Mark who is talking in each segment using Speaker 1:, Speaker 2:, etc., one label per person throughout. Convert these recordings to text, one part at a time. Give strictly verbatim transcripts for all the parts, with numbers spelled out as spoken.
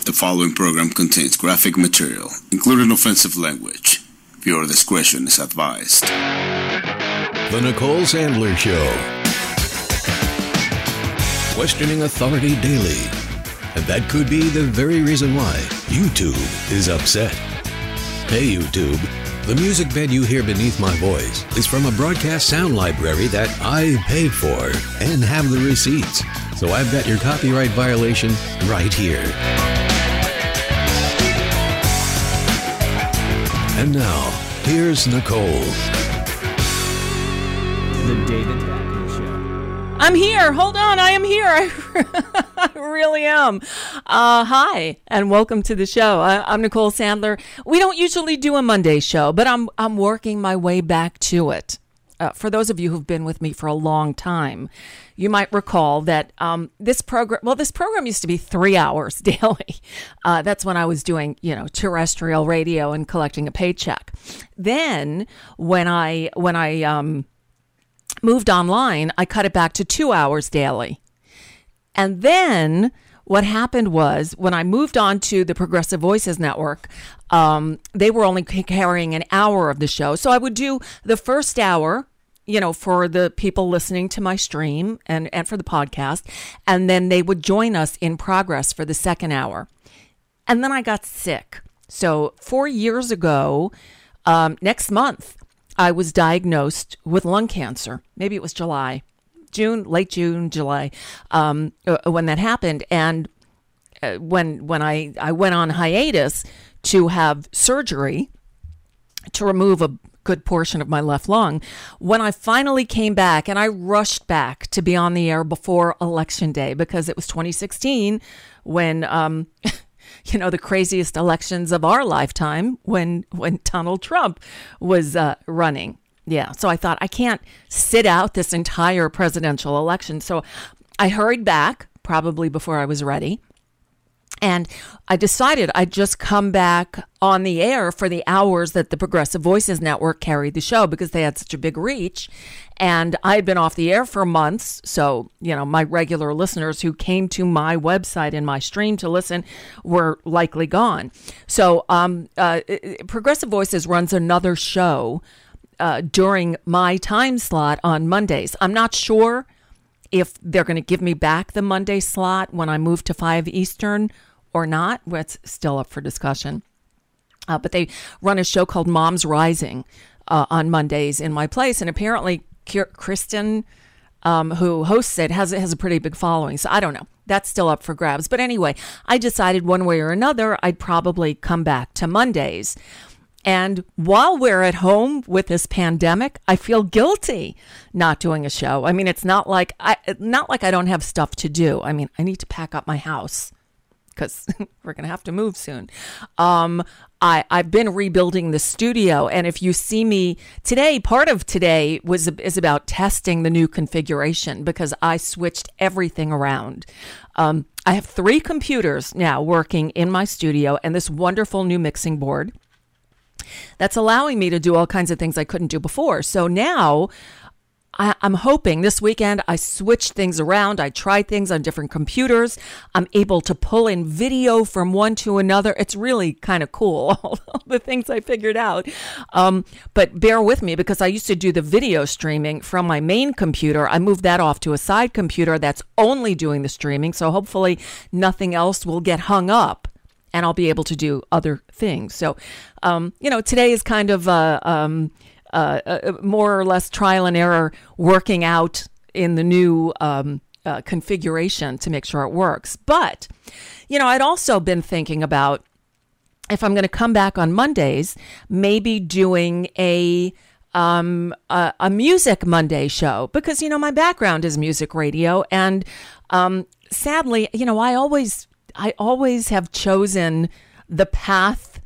Speaker 1: The following program contains graphic material, including offensive language. Viewer discretion is advised.
Speaker 2: The Nicole Sandler Show. Questioning authority daily. And that could be the very reason why YouTube is upset. Hey YouTube, the music bed you hear beneath my voice is from a broadcast sound library that I paid for and have the receipts. So I've got your copyright violation right here. And now, here's Nicole.
Speaker 3: The David Pakman Show.
Speaker 4: I'm here. Hold on. I am here. I, I really am. Uh, hi, and welcome to the show. I, I'm Nicole Sandler. We don't usually do a Monday show, but I'm I'm working my way back to it. Uh, for those of you who've been with me for a long time, you might recall that um, this program, well, this program used to be three hours daily. Uh, that's when I was doing, you know, terrestrial radio and collecting a paycheck. Then when I, when I um, moved online, I cut it back to two hours daily. And then what happened was when I moved on to the Progressive Voices Network, um, they were only carrying an hour of the show. So I would do the first hour, you know, for the people listening to my stream and, and for the podcast. And then they would join us in progress for the second hour. And then I got sick. So four years ago, um, next month, I was diagnosed with lung cancer. Maybe it was July. June, late June, July, um, uh, when that happened. And uh, when when I, I went on hiatus to have surgery to remove a good portion of my left lung, when I finally came back, and I rushed back to be on the air before Election Day, because it was twenty sixteen when, um, you know, the craziest elections of our lifetime, when, when Donald Trump was uh, running. Yeah, so I thought, I can't sit out this entire presidential election. So I hurried back, probably before I was ready. And I decided I'd just come back on the air for the hours that the Progressive Voices Network carried the show, because they had such a big reach. And I had been off the air for months. So, you know, my regular listeners who came to my website and my stream to listen were likely gone. So um, uh, Progressive Voices runs another show Uh, during my time slot on Mondays. I'm not sure if they're going to give me back the Monday slot when I move to five Eastern or not. It's still up for discussion. Uh, but they run a show called Moms Rising uh, on Mondays in my place. And apparently Kristen, um, who hosts it, has, has a pretty big following. So I don't know. That's still up for grabs. But anyway, I decided one way or another, I'd probably come back to Mondays. And while we're at home with this pandemic, I feel guilty not doing a show. I mean, it's not like I not like I don't have stuff to do. I mean, I need to pack up my house because we're going to have to move soon. Um, I, I've been rebuilding the studio. And if you see me today, part of today was is about testing the new configuration, because I switched everything around. Um, I have three computers now working in my studio and this wonderful new mixing board that's allowing me to do all kinds of things I couldn't do before. So now I, I'm hoping this weekend I switched things around. I tried things on different computers. I'm able to pull in video from one to another. It's really kind of cool, all the things I figured out. Um, but bear with me, because I used to do the video streaming from my main computer. I moved that off to a side computer that's only doing the streaming. So hopefully nothing else will get hung up, and I'll be able to do other things. So, um, you know, today is kind of uh, um, uh, uh, more or less trial and error, working out in the new um, uh, configuration to make sure it works. But, you know, I'd also been thinking about, if I'm going to come back on Mondays, maybe doing a um, a, a music Monday show, because, you know, my background is music radio. And um, sadly, you know, I always... I always have chosen the path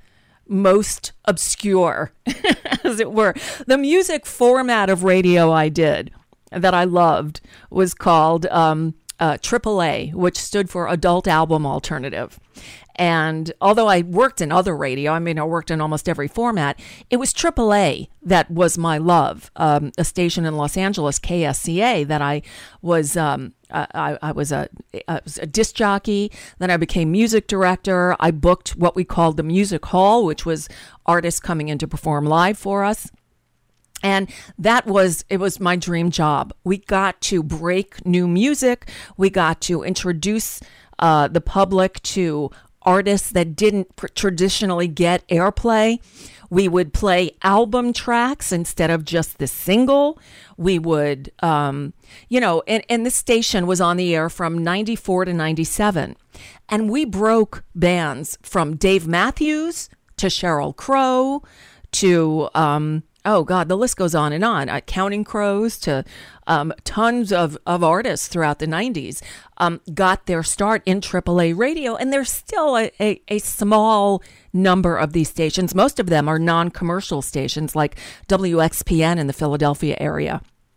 Speaker 4: most obscure, as it were. The music format of radio I did that I loved was called um, uh, triple A, which stood for Adult Album Alternative. And although I worked in other radio, I mean, I worked in almost every format, it was triple A that was my love. Um, a station in Los Angeles, K S C A, that I was, um, I, I was a, I was a disc jockey. Then I became music director. I booked what we called the music hall, which was artists coming in to perform live for us. And that was, it was my dream job. We got to break new music. We got to introduce uh, the public to artists that didn't pr- traditionally get airplay. We would play album tracks instead of just the single. We would, um, you know, and, and this station was on the air from ninety-four to ninety-seven. And we broke bands from Dave Matthews to Sheryl Crow to, um, oh God, the list goes on and on. Uh, Counting Crows to um, tons of, of artists throughout the nineties um, got their start in triple A radio. And there's still a, a, a small number of these stations. Most of them are non-commercial stations like W X P N in the Philadelphia area.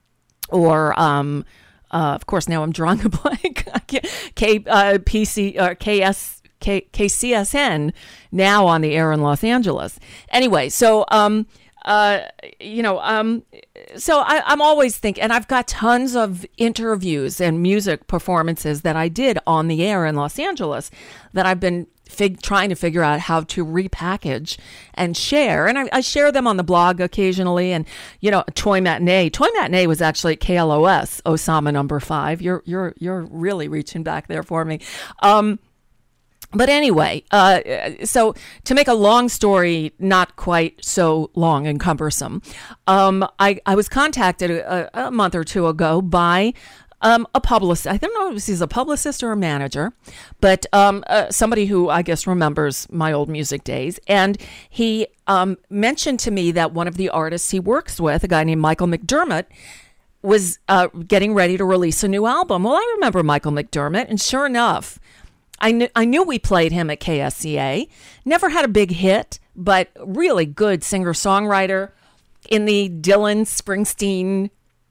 Speaker 4: Or, um, uh, of course, now I'm drawing a blank. K, uh, P C, uh, K S, K, K C S N now on the air in Los Angeles. Anyway, so... Um, Uh, you know, um, so I, I'm always thinking, and I've got tons of interviews and music performances that I did on the air in Los Angeles that I've been fig- trying to figure out how to repackage and share. And I, I share them on the blog occasionally. And, you know, Toy Matinee. Toy Matinee was actually at K L O S, Osama number five. You're, you're, you're really reaching back there for me. Um, But anyway, uh, so to make a long story not quite so long and cumbersome, um, I, I was contacted a, a month or two ago by um, a publicist. I don't know if he's a publicist or a manager, but um, uh, somebody who I guess remembers my old music days. And he um, mentioned to me that one of the artists he works with, a guy named Michael McDermott, was uh, getting ready to release a new album. Well, I remember Michael McDermott, and sure enough, I knew, I knew we played him at K S C A. Never had a big hit, but really good singer-songwriter in the Dylan, Springsteen,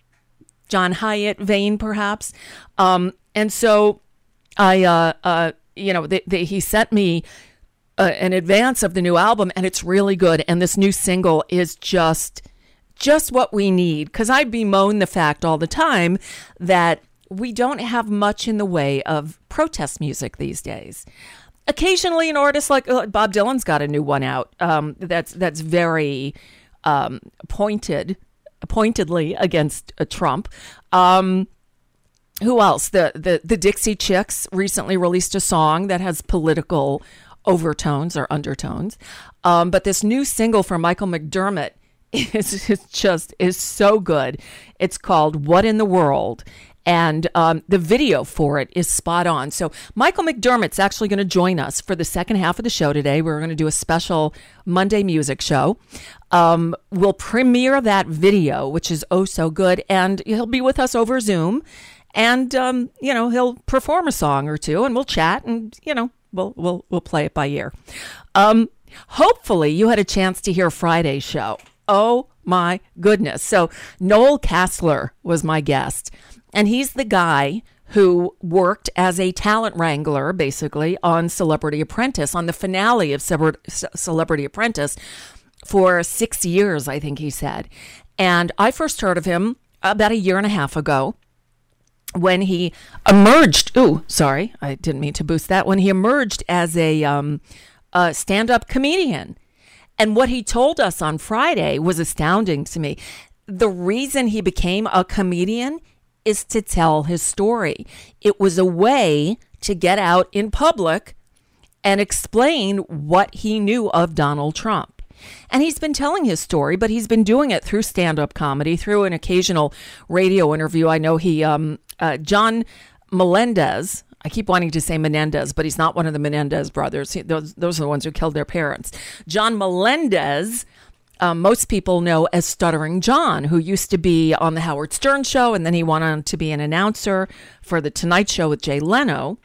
Speaker 4: John Hyatt vein, perhaps. Um, and so I, uh, uh, you know, they, they, he sent me uh, an advance of the new album, and it's really good. And this new single is just, just what we need. Because I bemoan the fact all the time that we don't have much in the way of protest music these days. Occasionally, an artist like uh, Bob Dylan's got a new one out um, that's that's very um, pointed, pointedly against uh, Trump. Um, who else? The, the the Dixie Chicks recently released a song that has political overtones or undertones. Um, but this new single from Michael McDermott is, is just is so good. It's called "What in the World." And um, the video for it is spot on. So Michael McDermott's actually going to join us for the second half of the show today. We're going to do a special Monday music show. Um, we'll premiere that video, which is oh so good. And he'll be with us over Zoom. And, um, you know, he'll perform a song or two and we'll chat and, you know, we'll we'll we'll play it by ear. Um, hopefully you had a chance to hear Friday's show. Oh, my goodness. So Noel Casler was my guest. And he's the guy who worked as a talent wrangler, basically, on Celebrity Apprentice, on the finale of Celebrity Apprentice for six years, I think he said. And I first heard of him about a year and a half ago when he emerged. Ooh, sorry, I didn't mean to boost that. When he emerged as a, um, a stand-up comedian. And what he told us on Friday was astounding to me. The reason he became a comedian is to tell his story. It was a way to get out in public and explain what he knew of Donald Trump. And he's been telling his story, but he's been doing it through stand-up comedy, through an occasional radio interview. I know he, um, uh, John Melendez, I keep wanting to say Menendez, but he's not one of the Menendez brothers. He, those, those are the ones who killed their parents. John Melendez, Um, most people know as Stuttering John, who used to be on the Howard Stern show, and then he went on to be an announcer for The Tonight Show with Jay Leno.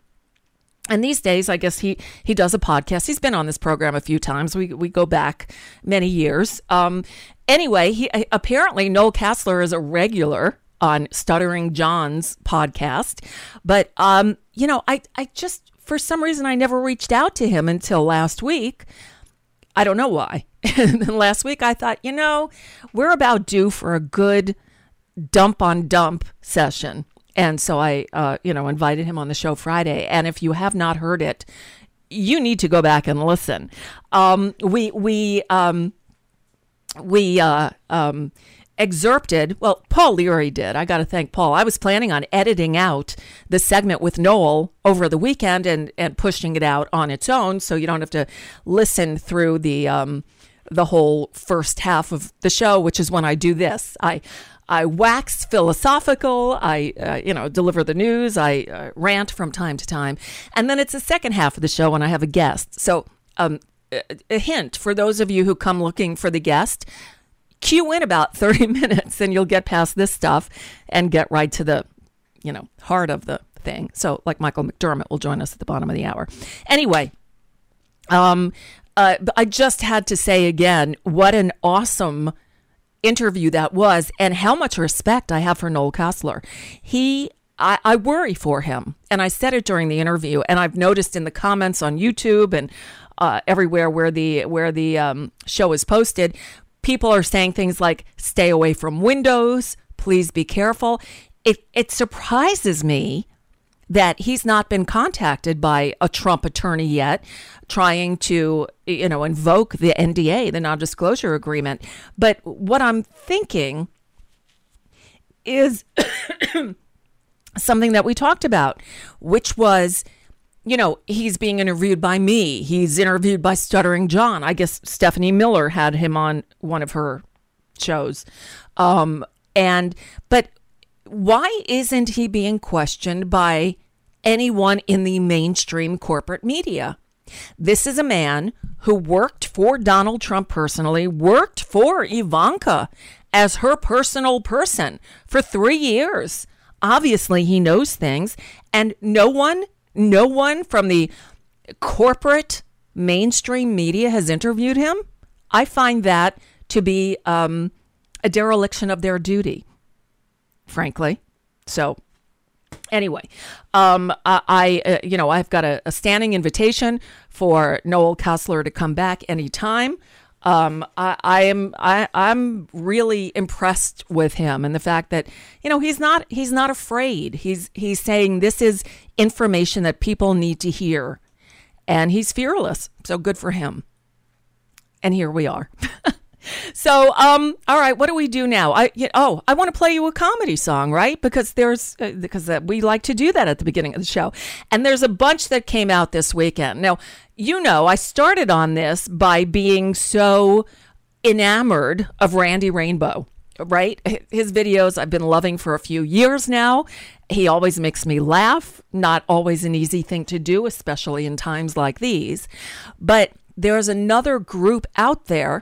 Speaker 4: And these days, I guess he, he does a podcast. He's been on this program a few times. We we go back many years. Um, anyway, he apparently Noel Casler is a regular on Stuttering John's podcast. But, um, you know, I, I just, for some reason, I never reached out to him until last week. I don't know why. And then last week I thought, you know, we're about due for a good dump on dump session. And so I, uh, you know, invited him on the show Friday. And if you have not heard it, you need to go back and listen. Um, we, we, um, we, uh, um, excerpted, well, Paul Leary did. I got to thank Paul. I was planning on editing out the segment with Noel over the weekend and, and pushing it out on its own so you don't have to listen through the um, the whole first half of the show, which is when I do this. I I wax philosophical, I, uh, you know, deliver the news, I uh, rant from time to time, and then it's the second half of the show when I have a guest. So um, a, a hint for those of you who come looking for the guest, cue in about thirty minutes and you'll get past this stuff and get right to the, you know, heart of the thing. So like Michael McDermott will join us at the bottom of the hour. Anyway, um, uh, I just had to say again, what an awesome interview that was and how much respect I have for Noel Casler. He, I, I worry for him. And I said it during the interview, and I've noticed in the comments on YouTube and uh, everywhere where the, where the um, show is posted, people are saying things like, stay away from windows, please be careful. It, it surprises me that he's not been contacted by a Trump attorney yet, trying to, you know, invoke the N D A, the non-disclosure agreement. But what I'm thinking is something that we talked about, which was, you know, he's being interviewed by me. He's interviewed by Stuttering John. I guess Stephanie Miller had him on one of her shows. Um, and, but why isn't he being questioned by anyone in the mainstream corporate media? This is a man who worked for Donald Trump personally, worked for Ivanka as her personal person for three years. Obviously, he knows things, and no one, no one from the corporate mainstream media has interviewed him. I find that to be um, a dereliction of their duty, frankly. So anyway, um, I, I uh, you know, I've got a, a standing invitation for Noel Casler to come back anytime. Um, I, I am, I, I'm really impressed with him and the fact that, you know, he's not, he's not afraid. He's, he's saying this is information that people need to hear, and he's fearless. So good for him. And here we are. So, um, all right, what do we do now? I you, oh, I want to play you a comedy song, right? Because there's uh, because uh, we like to do that at the beginning of the show, and there's a bunch that came out this weekend. Now, you know, I started on this by being so enamored of Randy Rainbow, right? His videos I've been loving for a few years now. He always makes me laugh. Not always an easy thing to do, especially in times like these. But there's another group out there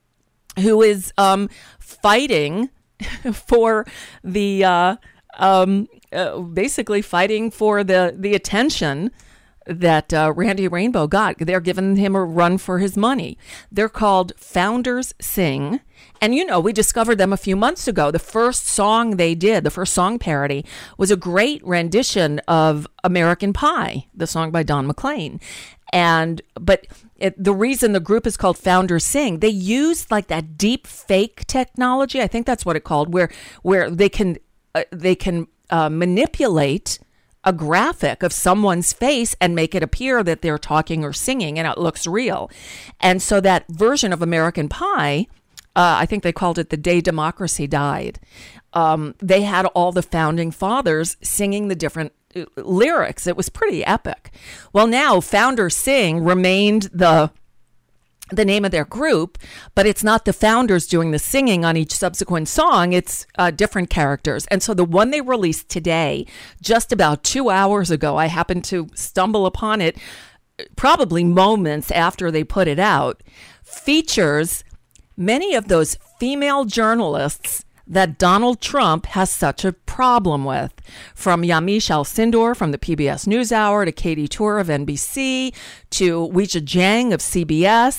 Speaker 4: who is um, fighting for the, uh, um, uh, basically fighting for the, the attention that uh, Randy Rainbow got. They're giving him a run for his money. They're called Founders Sing. And, you know, we discovered them a few months ago. The first song they did, the first song parody, was a great rendition of American Pie, the song by Don McLean. And, but it, the reason the group is called Founders Sing, they use like that deep fake technology. I think that's what it called, where, where they can, uh, they can uh, manipulate a graphic of someone's face and make it appear that they're talking or singing, and it looks real. And so that version of American Pie, uh, I think they called it The Day Democracy Died. Um, they had all the founding fathers singing the different lyrics. It was pretty epic. Well, now Founders Sing remained the the name of their group, but it's not the founders doing the singing on each subsequent song. It's uh, different characters. And so the one they released today, just about two hours ago, I happened to stumble upon it probably moments after they put it out, features many of those female journalists that Donald Trump has such a problem with, from Yamiche Alcindor from the P B S NewsHour to Katie Tour of N B C to Weijia Jiang of C B S.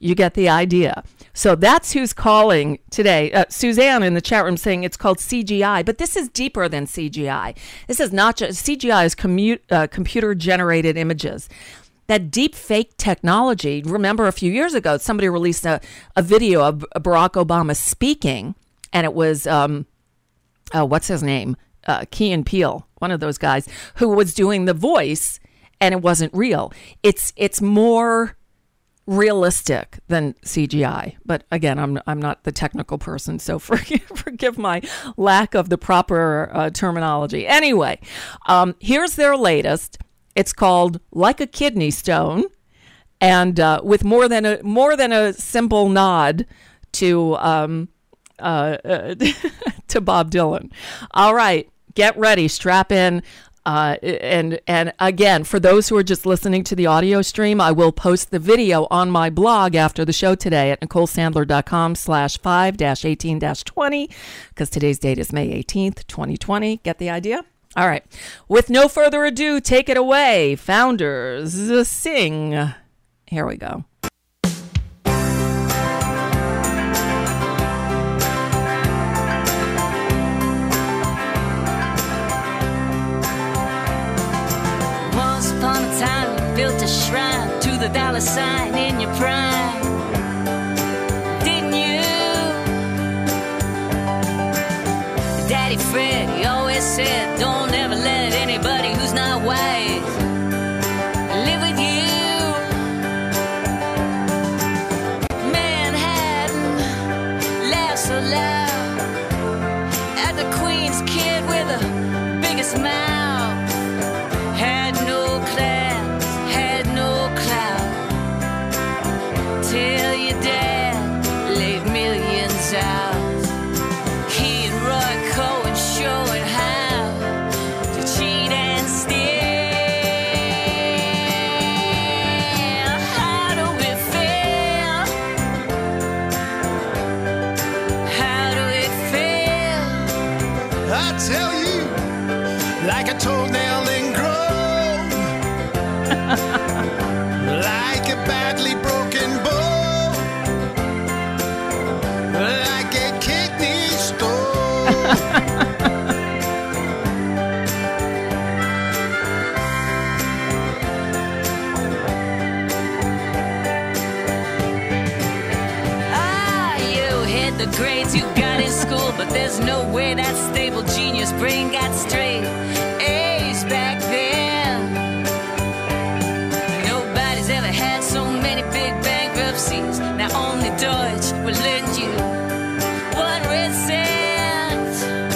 Speaker 4: You get the idea. So that's who's calling today. Uh, Suzanne in the chat room saying it's called C G I, but this is deeper than C G I. This is not just C G I is commute, uh, computer generated images. That deep fake technology. Remember a few years ago, somebody released a, a video of Barack Obama speaking, and it was um, uh, what's his name, uh, Key and Peele, one of those guys who was doing the voice, and it wasn't real. It's it's more realistic than C G I, but again, I'm I'm not the technical person, so forgive, forgive my lack of the proper uh, terminology. Anyway, um, here's their latest. It's called Like a Kidney Stone, and uh, with more than a more than a simple nod to um, uh, uh, to Bob Dylan. All right, get ready, strap in. Uh, and and again, for those who are just listening to the audio stream, I will post the video on my blog after the show today at NicoleSandler.com slash five dash eighteen dash twenty, because today's date is May eighteenth, twenty twenty. Get the idea? All right. With no further ado, take it away. Founders, sing. Here we go.
Speaker 5: Built a shrine to the dollar sign in your prime, didn't you? Daddy Fred, he always said, don't ever let anybody who's not wise live with you. Manhattan laughs so loud at the Queen's kid with the biggest mouth. Had no class, till your dad laid millions out. He and Roy Cohen showing how to cheat and steal. How do we feel? How do we feel?
Speaker 6: I tell you, like a toenail ingrown, like a badly broken bone, like a kidney stone.
Speaker 5: Ah, you hit the grades you got in school, but there's no way that stable genius brain got straight A's back then. Nobody's ever had so many big bankruptcies. Now only Deutsche will lend you one red cent.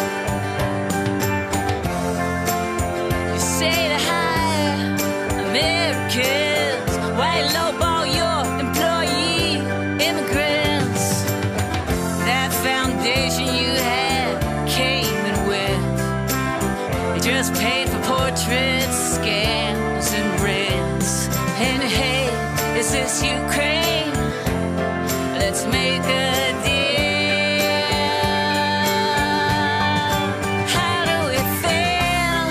Speaker 5: You say to hire Americans, why lowball your employee immigrants? That foundation you had came and went. You just paid for portraits, scams, and rents. And hey, is this Ukraine? Let's make a deal. How do we feel?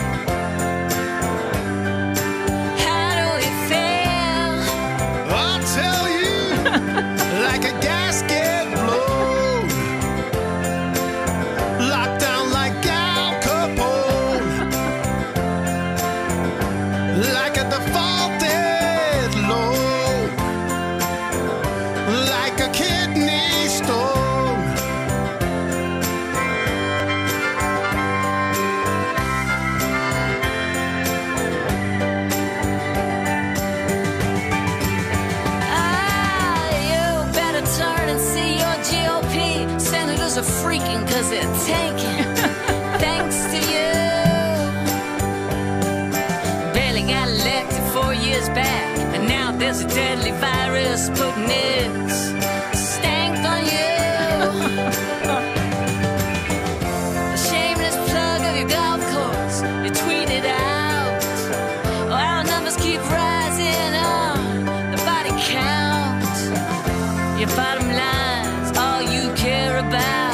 Speaker 5: How do we feel?
Speaker 6: I'll tell you, like a gasket blown, locked down like Al Capone, like a defaulted loan, like a kidney stone.
Speaker 5: Ah, you better turn and see your G O P senators are freaking cause they're tanking. Thanks to you. Barely got elected four years back, and now there's a deadly virus putting its stank on you. A shameless plug of your golf course, you tweeted out, oh, our numbers keep rising on the body count. Your bottom line's all you care about.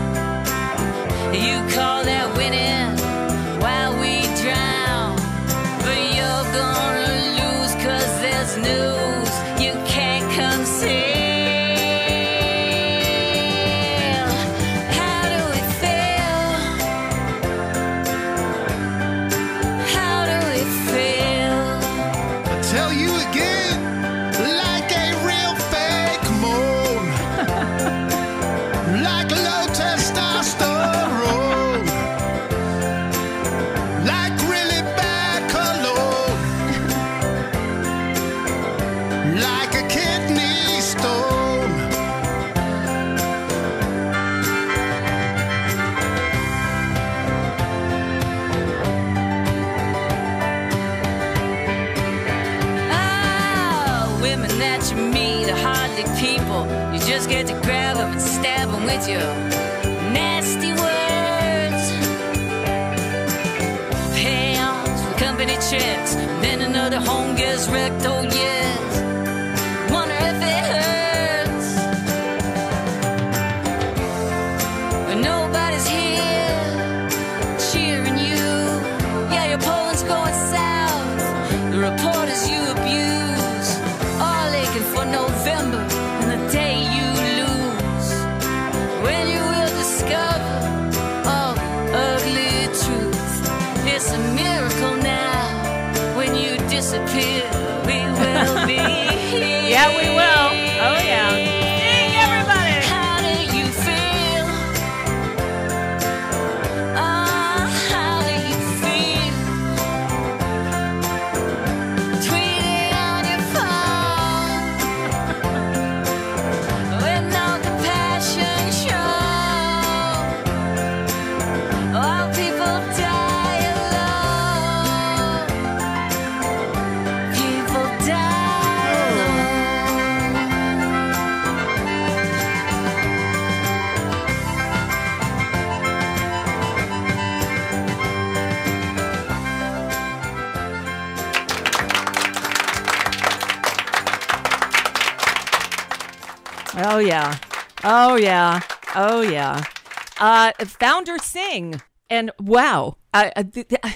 Speaker 5: You call that winning while we drown, but you're gonna lose cause there's news you can't conceive.
Speaker 6: like a kidney stone.
Speaker 5: Ah, women that you meet are hardly people. You just get to grab them and stab them with your nasty words. Payouts for company checks, then another home gets wrecked. Oh yes, wonder if it hurts when nobody's here cheering you. Yeah, your pollen's going south. The reporters you abuse, all aching for November and the day you lose, when you will discover all the ugly truth. It's a miracle now when you disappear. We will be here.
Speaker 4: Yeah, we will. Oh, yeah. Sing, everybody.
Speaker 5: How do you feel? Ah, how do you feel? Tweeting on your phone with no compassion shown. While people die alone. People die alone.
Speaker 4: Oh, yeah. Oh, yeah. Oh, yeah. Uh, Founder Singh. And wow, I, I,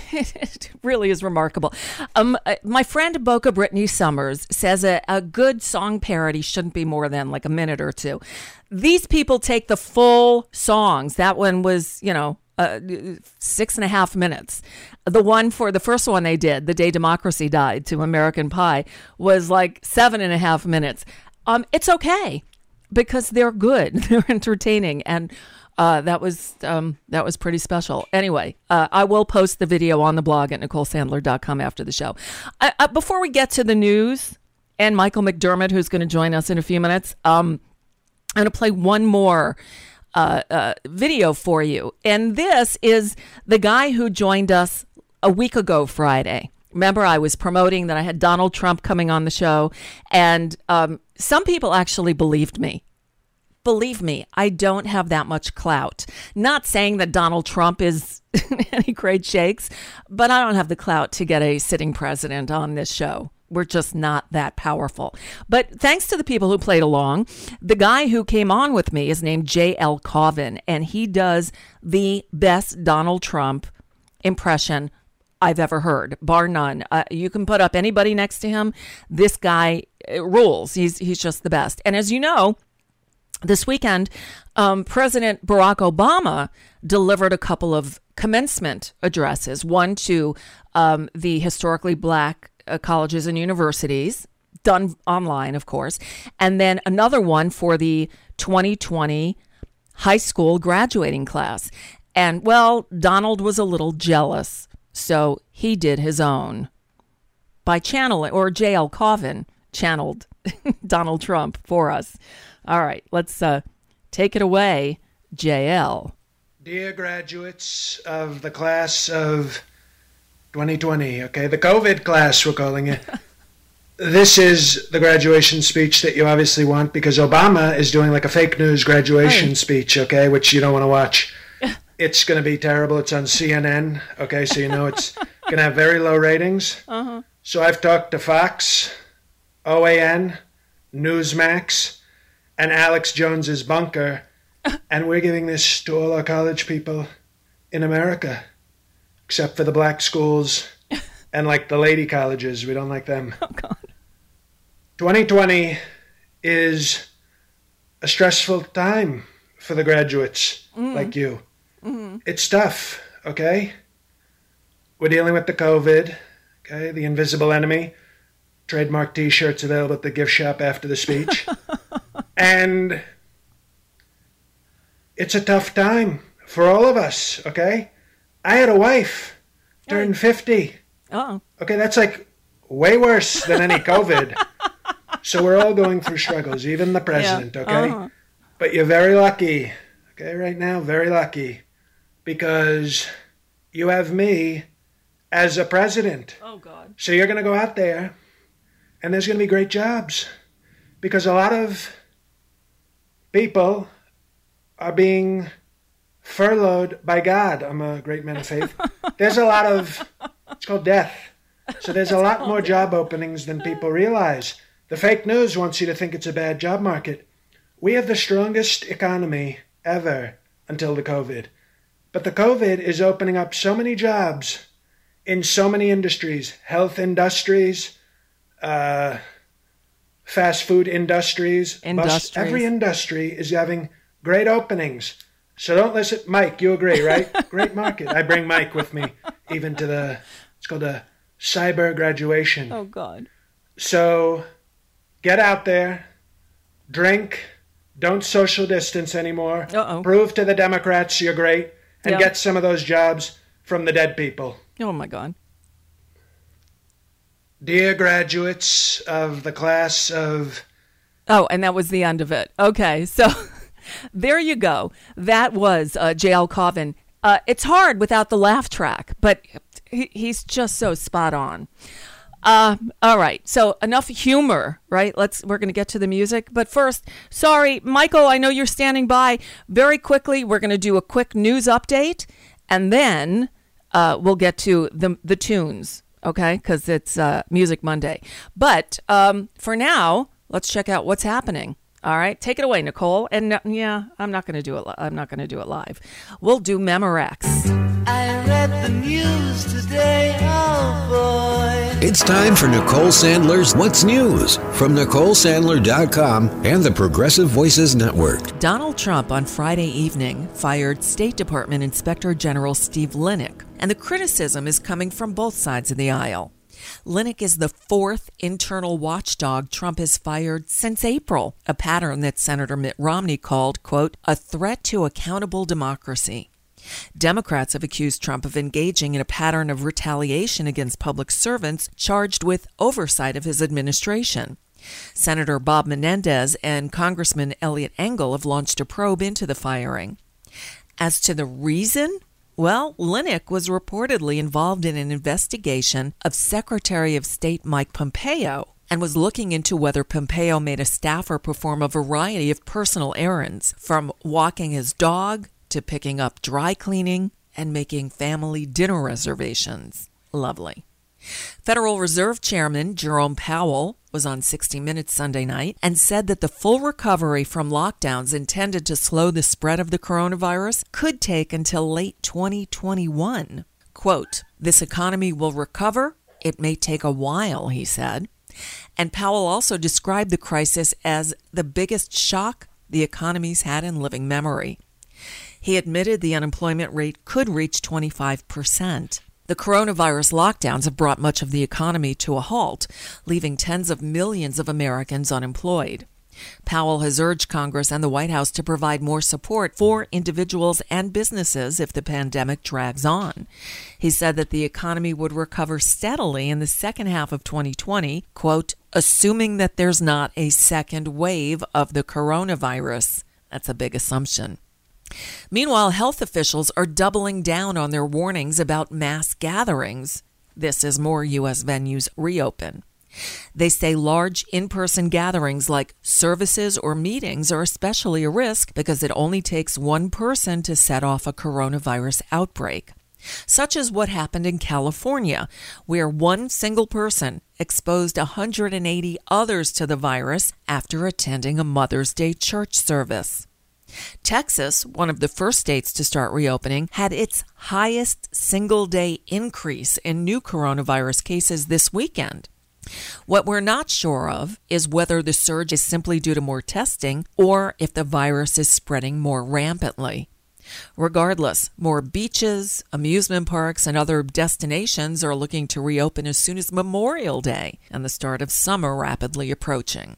Speaker 4: it really is remarkable. Um, uh, my friend Boca Brittany Summers says a, a good song parody shouldn't be more than like a minute or two. These people take the full songs. That one was, you know, uh, six and a half minutes. The one for the first one they did, The Day Democracy Died, to American Pie, was like seven and a half minutes. Um, it's okay because they're good. They're entertaining. And Uh, that was um, that was pretty special. Anyway, uh, I will post the video on the blog at nicole sandler dot com after the show. I, uh, before we get to the news and Michael McDermott, who's going to join us in a few minutes, um, I'm going to play one more uh, uh, video for you. And this is the guy who joined us a week ago Friday. Remember, I was promoting that I had Donald Trump coming on the show, and um, some people actually believed me. Believe me, I don't have that much clout. Not saying that Donald Trump is any great shakes, but I don't have the clout to get a sitting president on this show. We're just not that powerful. But thanks to the people who played along, the guy who came on with me is named J L Cauvin, and he does the best Donald Trump impression I've ever heard, bar none. Uh, you can put up anybody next to him. This guy uh, rules. He's he's just the best. And as you know, this weekend, um, President Barack Obama delivered a couple of commencement addresses, one to um, the historically black uh, colleges and universities, done online, of course, and then another one for the twenty twenty high school graduating class. And, well, Donald was a little jealous, so he did his own by channeling, or J L Cauvin channeled Donald Trump for us. All right, let's uh, take it away, J L.
Speaker 7: Dear graduates of the class of twenty twenty, okay, the COVID class, we're calling it. This is the graduation speech that you obviously want because Obama is doing like a fake news graduation
Speaker 4: Hey.
Speaker 7: speech, okay, which you don't want to watch. It's going to be terrible. It's on C N N, okay, so you know it's going to have very low ratings.
Speaker 4: Uh-huh.
Speaker 7: So I've talked to Fox, O A N, Newsmax, and Alex Jones's Bunker, and we're giving this to all our college people in America, except for the black schools and like the lady colleges. We don't like them.
Speaker 4: Oh, God.
Speaker 7: twenty twenty is a stressful time for the graduates
Speaker 4: Mm.
Speaker 7: like you.
Speaker 4: Mm-hmm.
Speaker 7: It's tough, okay? We're dealing with the COVID, okay? The invisible enemy. Trademark t-shirts available at the gift shop after the speech. And it's a tough time for all of us, okay? I had a wife turn fifty.
Speaker 4: Oh,
Speaker 7: Okay, that's like way worse than any COVID. So we're all going through struggles, even the president,
Speaker 4: Yeah.
Speaker 7: okay?
Speaker 4: Uh-huh.
Speaker 7: But you're very lucky, okay, right now, very lucky, because you have me as a president.
Speaker 4: Oh, God.
Speaker 7: So you're going to go out there, and there's going to be great jobs, because a lot of people are being furloughed by God. I'm a great man of faith. There's a lot of, it's called death. So there's a lot more job openings than people realize. The fake news wants you to think it's a bad job market. We have the strongest economy ever until the COVID. But the COVID is opening up so many jobs in so many industries, health industries, uh, fast food industries,
Speaker 4: Industries.
Speaker 7: bus, every industry is having great openings. So don't listen. Mike, you agree, right? Great market. I bring Mike with me even to the, it's called a cyber graduation.
Speaker 4: Oh, God.
Speaker 7: So get out there, drink, don't social distance anymore.
Speaker 4: Uh-oh.
Speaker 7: Prove to the Democrats you're great, and
Speaker 4: Yeah.
Speaker 7: get some of those jobs from the dead people.
Speaker 4: Oh, my God.
Speaker 7: Dear graduates of the class of...
Speaker 4: Oh, and that was the end of it. Okay, so there you go. That was uh, J L Cauvin. Uh, it's hard without the laugh track, but he, he's just so spot on. Uh, all right, so enough humor, right? Let's. We're going to get to the music, but first, sorry, Michael. I know you're standing by. Very quickly, we're going to do a quick news update, and then uh, we'll get to the the tunes. Okay, because it's uh, Music Monday. But um, for now, let's check out what's happening. All right, take it away, Nicole. And uh, yeah, I'm not going to do it. Li- I'm not going to do it live. We'll do Memorex.
Speaker 6: I read the news today, oh boy.
Speaker 2: It's time for Nicole Sandler's What's News from Nicole Sandler dot com and the Progressive Voices Network.
Speaker 4: Donald Trump on Friday evening fired State Department Inspector General Steve Linick, and the criticism is coming from both sides of the aisle. Linick is the fourth internal watchdog Trump has fired since April, a pattern that Senator Mitt Romney called, quote, a threat to accountable democracy. Democrats have accused Trump of engaging in a pattern of retaliation against public servants charged with oversight of his administration. Senator Bob Menendez and Congressman Eliot Engel have launched a probe into the firing. As to the reason, well, Linick was reportedly involved in an investigation of Secretary of State Mike Pompeo and was looking into whether Pompeo made a staffer perform a variety of personal errands, from walking his dog to picking up dry cleaning and making family dinner reservations. Lovely. Federal Reserve Chairman Jerome Powell was on sixty minutes Sunday night and said that the full recovery from lockdowns intended to slow the spread of the coronavirus could take until late twenty twenty-one. Quote, this economy will recover. It may take a while, he said. And Powell also described the crisis as the biggest shock the economy's had in living memory. He admitted the unemployment rate could reach twenty-five percent. The coronavirus lockdowns have brought much of the economy to a halt, leaving tens of millions of Americans unemployed. Powell has urged Congress and the White House to provide more support for individuals and businesses if the pandemic drags on. He said that the economy would recover steadily in the second half of twenty twenty, quote, assuming that there's not a second wave of the coronavirus. That's a big assumption. Meanwhile, health officials are doubling down on their warnings about mass gatherings. This as more U S venues reopen. They say large in-person gatherings like services or meetings are especially a risk because it only takes one person to set off a coronavirus outbreak, such as what happened in California, where one single person exposed one hundred eighty others to the virus after attending a Mother's Day church service. Texas, one of the first states to start reopening, had its highest single-day increase in new coronavirus cases this weekend. What we're not sure of is whether the surge is simply due to more testing or if the virus is spreading more rampantly. Regardless, more beaches, amusement parks, and other destinations are looking to reopen as soon as Memorial Day and the start of summer rapidly approaching.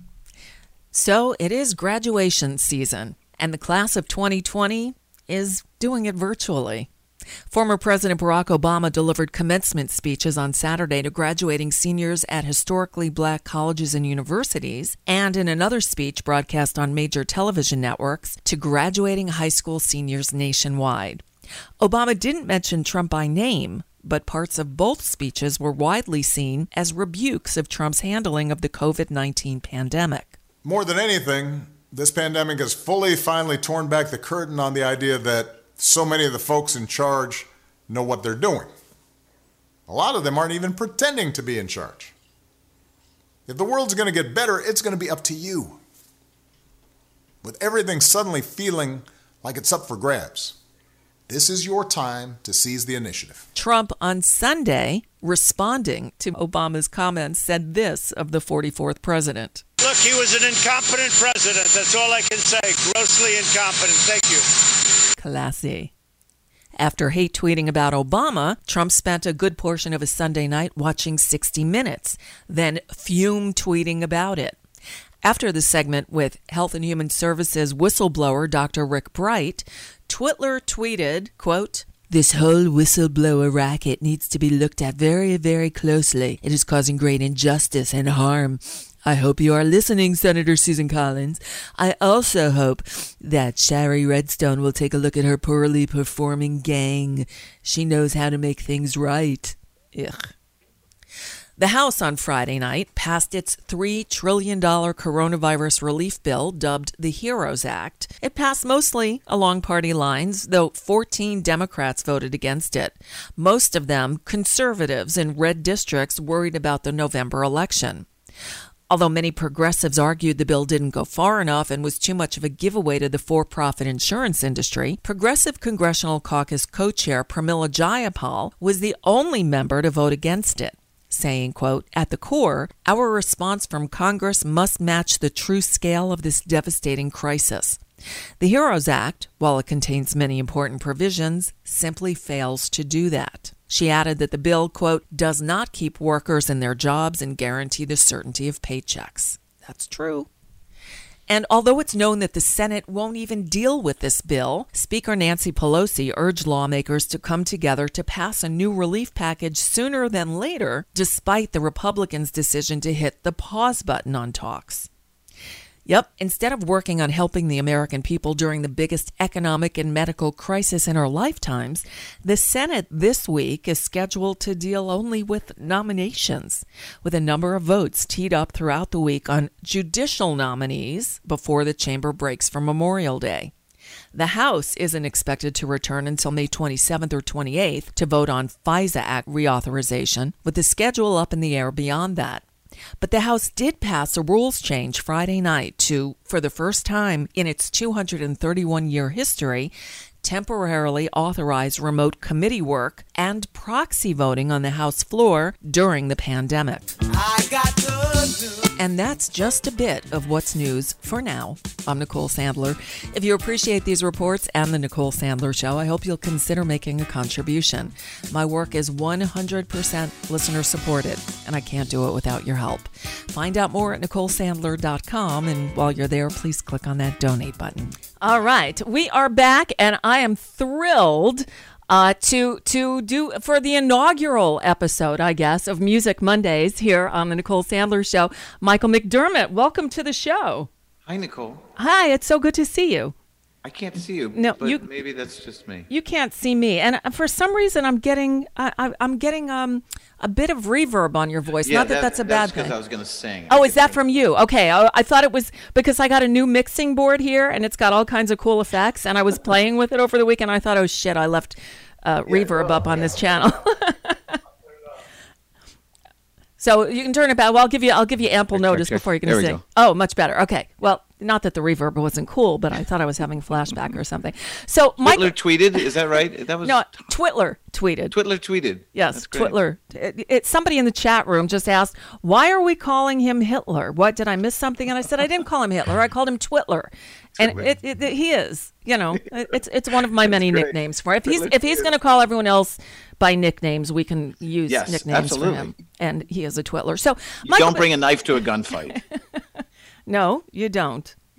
Speaker 4: So it is graduation season. And the class of twenty twenty is doing it virtually. Former President Barack Obama delivered commencement speeches on Saturday to graduating seniors at historically black colleges and universities, and in another speech broadcast on major television networks to graduating high school seniors nationwide. Obama didn't mention Trump by name, but parts of both speeches were widely seen as rebukes of Trump's handling of the covid nineteen pandemic.
Speaker 8: More than anything, this pandemic has fully, finally torn back the curtain on the idea that so many of the folks in charge know what they're doing. A lot of them aren't even pretending to be in charge. If the world's going to get better, it's going to be up to you. With everything suddenly feeling like it's up for grabs, this is your time to seize the initiative.
Speaker 4: Trump on Sunday, responding to Obama's comments, said this of the forty-fourth president.
Speaker 9: Look, he was an incompetent president. That's all I can say. Grossly incompetent. Thank you.
Speaker 4: Classy. After hate tweeting about Obama, Trump spent a good portion of his Sunday night watching sixty minutes, then fume tweeting about it. After the segment with Health and Human Services whistleblower Doctor Rick Bright, Twitler tweeted, quote, "This whole whistleblower racket needs to be looked at very, very closely. It is causing great injustice and harm. I hope you are listening, Senator Susan Collins. I also hope that Shari Redstone will take a look at her poorly performing gang. She knows how to make things right." Ugh. The House on Friday night passed its three trillion dollars coronavirus relief bill, dubbed the HEROES Act. It passed mostly along party lines, though fourteen Democrats voted against it, most of them conservatives in red districts worried about the November election. Although many progressives argued the bill didn't go far enough and was too much of a giveaway to the for-profit insurance industry, Progressive Congressional Caucus co-chair Pramila Jayapal was the only member to vote against it, saying, quote, "At the core, our response from Congress must match the true scale of this devastating crisis. The HEROES Act, while it contains many important provisions, simply fails to do that." She added that the bill, quote, "does not keep workers in their jobs and guarantee the certainty of paychecks." That's true. And although it's known that the Senate won't even deal with this bill, Speaker Nancy Pelosi urged lawmakers to come together to pass a new relief package sooner than later, despite the Republicans' decision to hit the pause button on talks. Yep, instead of working on helping the American people during the biggest economic and medical crisis in our lifetimes, the Senate this week is scheduled to deal only with nominations, with a number of votes teed up throughout the week on judicial nominees before the chamber breaks for Memorial Day. The House isn't expected to return until May twenty-seventh or twenty-eighth to vote on FISA Act reauthorization, with the schedule up in the air beyond that. But the House did pass a rules change Friday night to, for the first time in its two hundred thirty-one year history, temporarily authorize remote committee work and proxy voting on the House floor during the pandemic. I got good news. And that's just a bit of what's news for now. I'm Nicole Sandler. If you appreciate these reports and the Nicole Sandler Show, I hope you'll consider making a contribution. My work is one hundred percent listener supported, and I can't do it without your help. Find out more at nicole sandler dot com, and while you're there, please click on that donate button. All right, we are back, and I am thrilled uh, to to do for the inaugural episode, I guess, of Music Mondays here on the Nicole Sandler Show. Michael McDermott, welcome to the show.
Speaker 10: Hi, Nicole.
Speaker 4: Hi, it's so good to see you.
Speaker 10: I can't see you,
Speaker 4: no,
Speaker 10: but
Speaker 4: you,
Speaker 10: maybe that's just me.
Speaker 4: You can't see me, and for some reason, I'm getting I, I, I'm getting um a bit of reverb on your voice.
Speaker 10: Yeah,
Speaker 4: Not that,
Speaker 10: that
Speaker 4: that's a
Speaker 10: that's
Speaker 4: bad thing.
Speaker 10: Because I was going to sing.
Speaker 4: Oh, is that from you? Okay, I, I thought it was because I got a new mixing board here, and it's got all kinds of cool effects, and I was playing with it over the weekend. I thought, oh shit, I left uh, yeah, reverb well, up on yeah. this channel. So you can turn it back. Well, I'll give you I'll give you ample check, notice check, before you can sing. Go. Oh, much better. Okay. Well, not that the reverb wasn't cool, but I thought I was having a flashback or something. So Michael
Speaker 10: Twitler tweeted. Is that right? That was
Speaker 4: no. Twitler tweeted.
Speaker 10: Twitler tweeted.
Speaker 4: Yes, Twitler. It, it, somebody in the chat room just asked, "Why are we calling him Hitler? What did I miss something?" And I said, "I didn't call him Hitler. I called him Twitler." And it, it, it, he is, you know, it's it's one of my many nicknames for. If he's if he's going to call everyone else by nicknames, we can use
Speaker 10: yes,
Speaker 4: nicknames
Speaker 10: absolutely.
Speaker 4: for him. And he is a Twitler. So
Speaker 10: you
Speaker 4: Michael,
Speaker 10: don't bring a knife to a gunfight.
Speaker 4: No, you don't.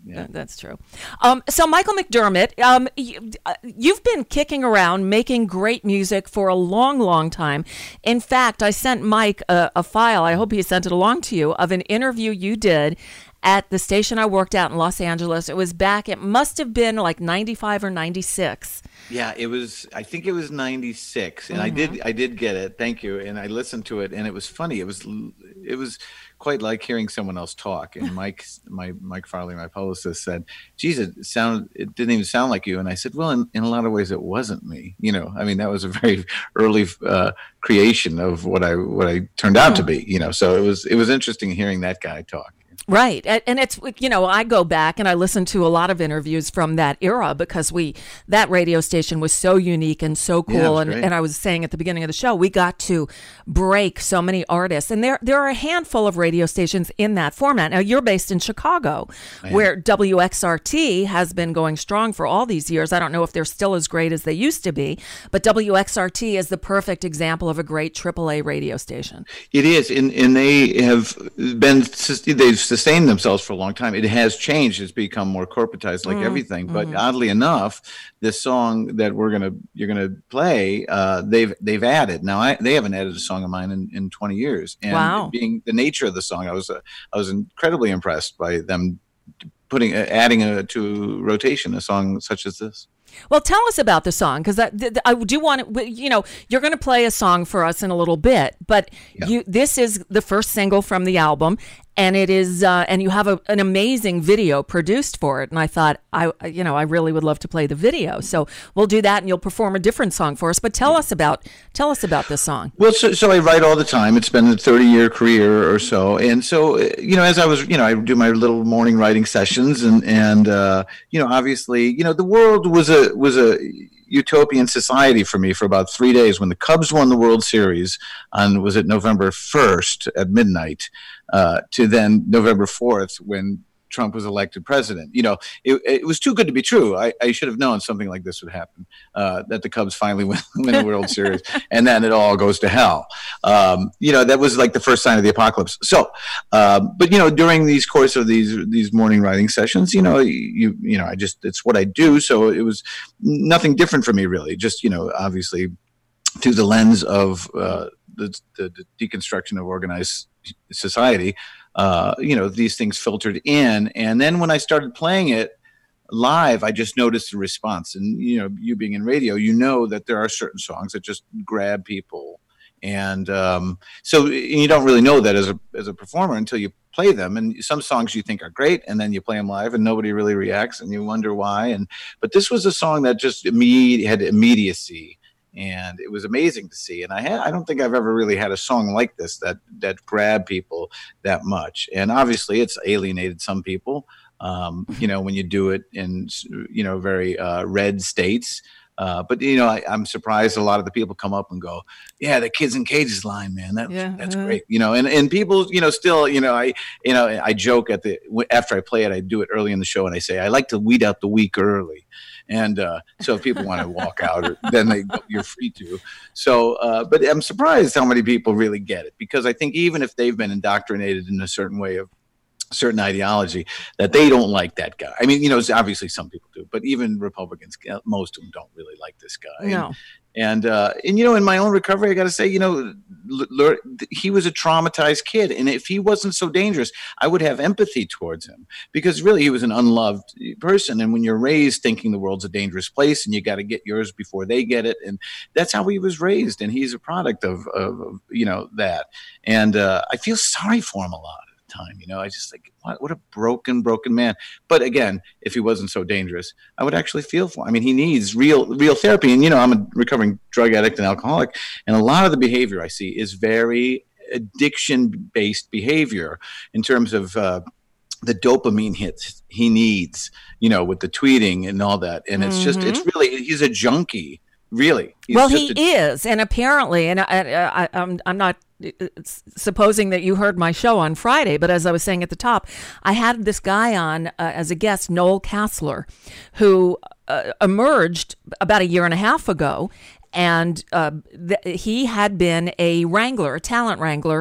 Speaker 10: Yeah.
Speaker 4: That's true. Um, so, Michael McDermott, um, you, uh, you've been kicking around making great music for a long, long time. In fact, I sent Mike a, a file, I hope he sent it along to you, of an interview you did at the station I worked at in Los Angeles. It was back, it must have been like ninety-five or ninety-six.
Speaker 10: Yeah, it was, I think it was ninety-six, and
Speaker 4: Mm-hmm.
Speaker 10: I did I did get it. Thank you. And I listened to it, and it was funny. It was it was quite like hearing someone else talk. And Mike my Mike Farley, my publicist, said, "Geez, it sounded it didn't even sound like you." And I said, "Well, in, in a lot of ways it wasn't me." You know, I mean, that was a very early uh, creation of what I what I turned out to be, you know. So it was it was interesting hearing that guy talk.
Speaker 4: Right. And and it's, you know, I go back and I listen to a lot of interviews from that era because we, that radio station was so unique and so cool.
Speaker 10: Yeah, it was
Speaker 4: and,
Speaker 10: great.
Speaker 4: and I was saying at the beginning of the show, we got to break so many artists. And there there are a handful of radio stations in that format. Now, you're based in Chicago, where W X R T has been going strong for all these years. I don't know if they're still as great as they used to be, but W X R T is the perfect example of a great triple A radio station.
Speaker 10: It is, and, and they have been, they've sustained themselves for a long time. It has changed. It's become more corporatized like
Speaker 4: Mm,
Speaker 10: everything. But
Speaker 4: mhm.
Speaker 10: oddly enough, this song that we're going to, you're going to play, uh, they've, they've added. Now, I, they haven't added a song of mine in, in twenty years. And
Speaker 4: Wow.
Speaker 10: being the nature of the song, I was, uh, I was incredibly impressed by them putting, uh, adding a, to rotation a song such as this.
Speaker 4: Well, tell us about the song, because I, th- I do want to, you know, you're going to play a song for us in a little bit, but
Speaker 10: Yeah.
Speaker 4: you, this is the first single from the album, and it is, uh, and you have a, an amazing video produced for it. And I thought, I, you know, I really would love to play the video. So we'll do that, and you'll perform a different song for us. But tell us about, tell us about this song.
Speaker 10: Well, so, so I write all the time. It's been a thirty-year career or so, and so uh, you know, as I was, you know, I do my little morning writing sessions, and and uh, you know, obviously, you know, the world was a was a utopian society for me for about three days when the Cubs won the World Series on, was it November first at midnight, uh, to then November fourth when Trump was elected president. You know, it, it was too good to be true. I, I should have known something like this would happen, uh, that the Cubs finally win, win the World Series, and then it all goes to hell. Um, you know, that was like the first sign of the apocalypse. So, um, but you know, during these course of these these morning writing sessions, you know, you you know, I just, it's what I do. So it was nothing different for me, really. Just, you know, obviously through the lens of uh, the, the, the deconstruction of organized society. Uh, you know, these things filtered in. And then when I started playing it live, I just noticed the response. And, you know, you being in radio, you know that there are certain songs that just grab people. And um, so you don't really know that as a as a performer until you play them. And some songs you think are great, and then you play them live and nobody really reacts and you wonder why. And but this was a song that just imme- had immediacy. And it was amazing to see. And I had, I don't think I've ever really had a song like this that, that grabbed people that much. And obviously it's alienated some people, um, you know, when you do it in, you know, very uh, red states. Uh, but, you know, I, I'm surprised a lot of the people come up and go, yeah, the Kids in Cages line, man, that,
Speaker 4: Yeah,
Speaker 10: that's
Speaker 4: uh-huh.
Speaker 10: great. You know, and, and people, you know, still, you know, I, you know, I joke at the, after I play it, I do it early in the show and I say, I like to weed out the week early. And uh, so if people want to walk out, or, then they, you're free to. So, uh, but I'm surprised how many people really get it, because I think even if they've been indoctrinated in a certain way of certain ideology, that they don't like that guy. I mean, you know, obviously some people do, but even Republicans, most of them don't really like this guy.
Speaker 4: No.
Speaker 10: And, and, uh, and you know, in my own recovery, I got to say, you know, l- l- he was a traumatized kid. And if he wasn't so dangerous, I would have empathy towards him, because really he was an unloved person. And when you're raised thinking the world's a dangerous place and you got to get yours before they get it. And that's how he was raised. And he's a product of, of, of you know, that. And uh, I feel sorry for him a lot. Time, you know, I just think, what, what a broken, broken man. But again, if he wasn't so dangerous, I would actually feel for him. I mean, he needs real, real therapy. And, you know, I'm a recovering drug addict and alcoholic. And a lot of the behavior I see is very addiction-based behavior in terms of uh, the dopamine hits he needs, you know, with the tweeting and all that. And it's just, it's really, he's a junkie. Really. He's
Speaker 4: Well,
Speaker 10: just
Speaker 4: he
Speaker 10: a-
Speaker 4: is, and apparently, and I, I, I, I'm, I'm not uh, supposing that you heard my show on Friday, but as I was saying at the top, I had this guy on uh, as a guest, Noel Kassler, who uh, emerged about a year and a half ago, and uh, th- he had been a wrangler, a talent wrangler,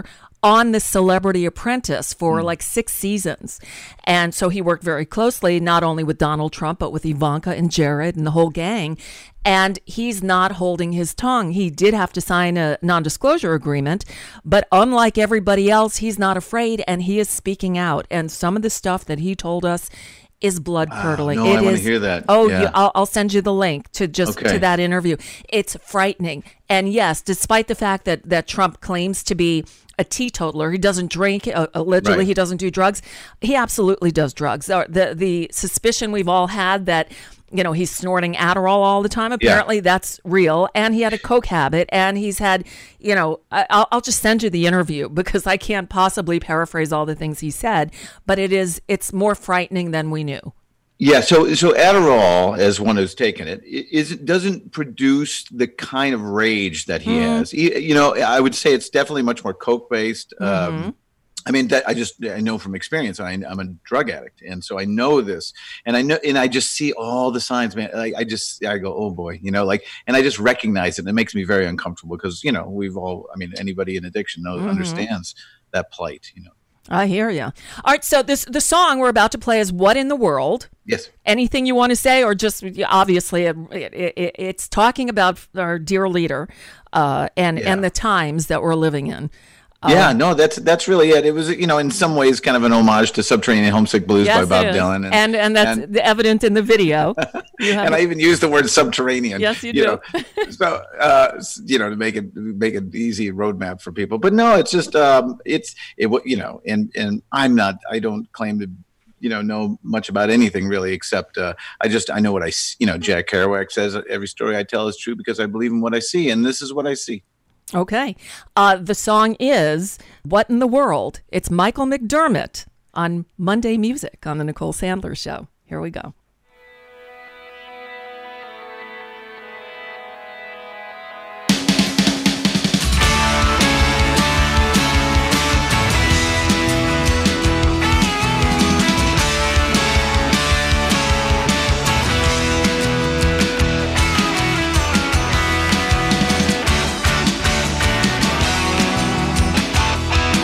Speaker 4: on the Celebrity Apprentice for mm. like six seasons. And so he worked very closely, not only with Donald Trump, but with Ivanka and Jared and the whole gang. And he's not holding his tongue. He did have to sign a non-disclosure agreement, but unlike everybody else, he's not afraid, and he is speaking out. And some of the stuff that he told us is blood curdling.
Speaker 10: Uh, no,
Speaker 4: it
Speaker 10: I
Speaker 4: is,
Speaker 10: want to hear that.
Speaker 4: Oh,
Speaker 10: yeah.
Speaker 4: you, I'll, I'll send you the link to just
Speaker 10: okay.
Speaker 4: to that interview. It's frightening. And yes, despite the fact that, that Trump claims to be a teetotaler, he doesn't drink, uh, allegedly
Speaker 10: right.
Speaker 4: he doesn't do drugs. He absolutely does drugs. The, the suspicion we've all had that, you know, he's snorting Adderall all the time. Apparently, yeah. that's real. And he had a coke habit. And he's had, you know, I'll, I'll just send you the interview because I can't possibly paraphrase all the things he said. But it is, it's more frightening than we knew.
Speaker 10: Yeah. So, so Adderall, as one who's taken it, is it doesn't produce the kind of rage that he mm. has. You know, I would say it's definitely much more coke based. Mm-hmm. Um, I mean, that I just I know from experience. I, I'm a drug addict, and so I know this, and I know, and I just see all the signs, man. I, I just I go, oh boy, you know, like, and I just recognize it, and it makes me very uncomfortable because you know we've all, I mean, anybody in addiction knows mm-hmm. understands that plight, you know.
Speaker 4: I hear you. All right, so this the song we're about to play is "What in the World."
Speaker 10: Yes.
Speaker 4: Anything you want to say, or just obviously it, it, it, it's talking about our dear leader uh, and yeah. and the times that we're living in.
Speaker 10: Yeah, um, no, that's that's really it. It was, you know, in some ways kind of an homage to Subterranean Homesick Blues
Speaker 4: yes,
Speaker 10: by Bob Dylan.
Speaker 4: And, and and that's and, evident in the video. You have
Speaker 10: and I even used the word subterranean.
Speaker 4: Yes, you,
Speaker 10: you
Speaker 4: do.
Speaker 10: Know, so, uh, you know, to make it make an easy roadmap for people. But no, it's just, um, it's, it, you know, and, and I'm not, I don't claim to, you know, know much about anything really, except uh, I just, I know what I see. You know, Jack Kerouac says every story I tell is true because I believe in what I see. And this is what I see.
Speaker 4: Okay. Uh, the song is What in the World? It's Michael McDermott on Monday Music on the Nicole Sandler Show. Here we go.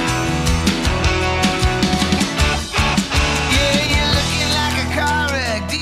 Speaker 6: Yeah, you're looking like a car wreck.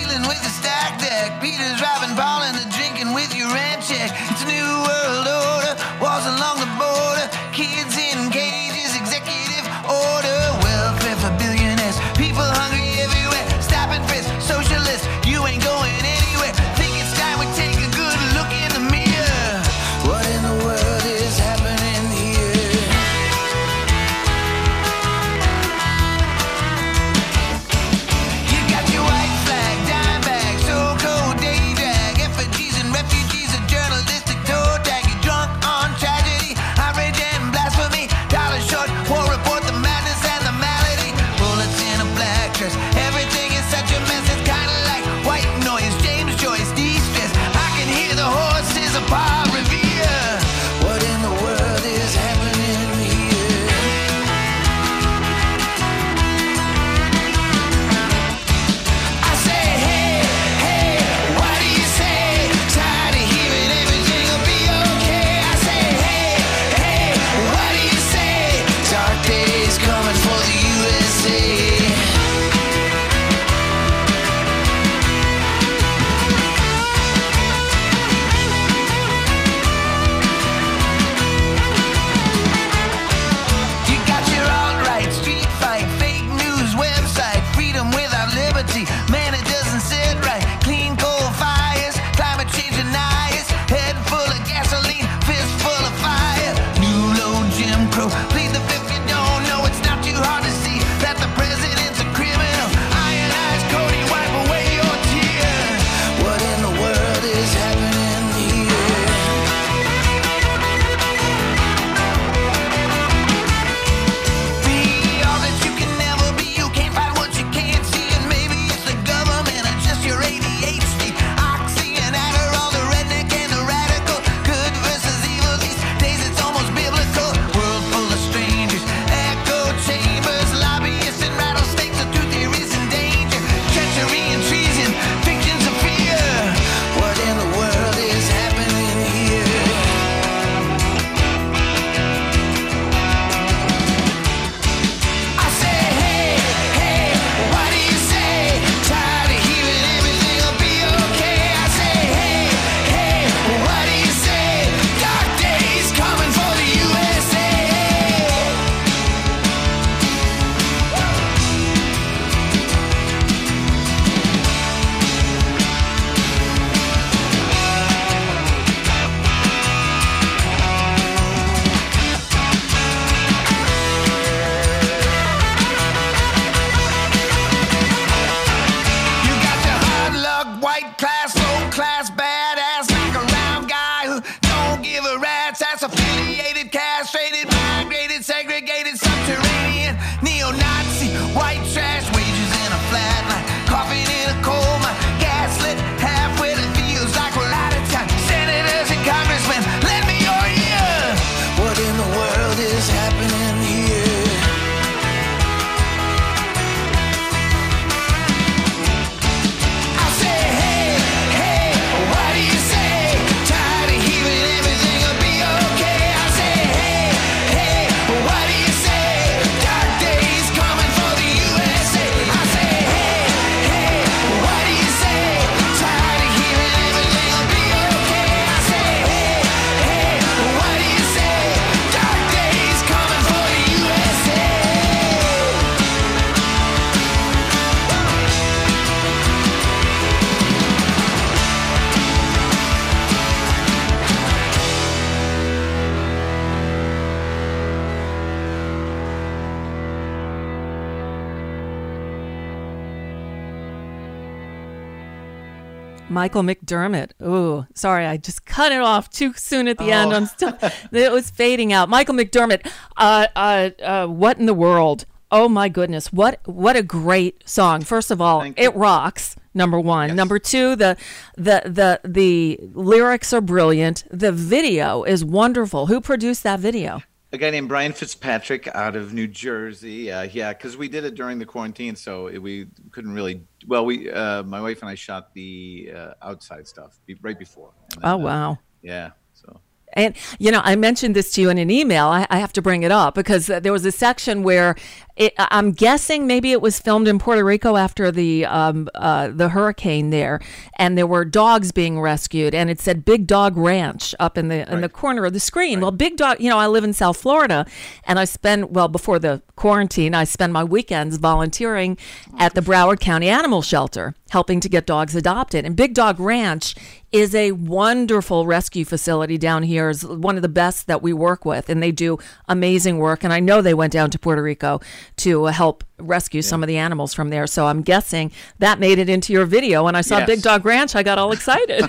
Speaker 4: Michael McDermott. Ooh, sorry, I just cut it off too soon at the oh. end. I'm still, it was fading out. Michael McDermott. Uh, uh, uh, what in the world? Oh my goodness! What what a great song! First of all, it rocks. Number one. Yes. Number two, the the the the lyrics are brilliant. The video is wonderful. Who produced that video?
Speaker 10: A guy named Brian Fitzpatrick out of New Jersey. Uh, yeah, because we did it during the quarantine, so it, we couldn't really. Well, we uh, my wife and I shot the uh, outside stuff right before. Then,
Speaker 4: oh wow!
Speaker 10: Uh, yeah. So.
Speaker 4: And, you know, I mentioned this to you in an email. I, I have to bring it up because there was a section where it, I'm guessing maybe it was filmed in Puerto Rico after the um, uh, the hurricane there. And there were dogs being rescued. And it said Big Dog Ranch up in the right. in the corner of the screen. Right. Well, Big Dog, you know, I live in South Florida. And I spend, well, before the quarantine, I spend my weekends volunteering at the Broward County Animal Shelter, helping to get dogs adopted. And Big Dog Ranch is a wonderful rescue facility down here. Is one of the best that we work with, and they do amazing work. And I know they went down to Puerto Rico to help rescue yeah. some of the animals from there. So I'm guessing that made it into your video. When I saw yes. Big Dog Ranch, I got all excited.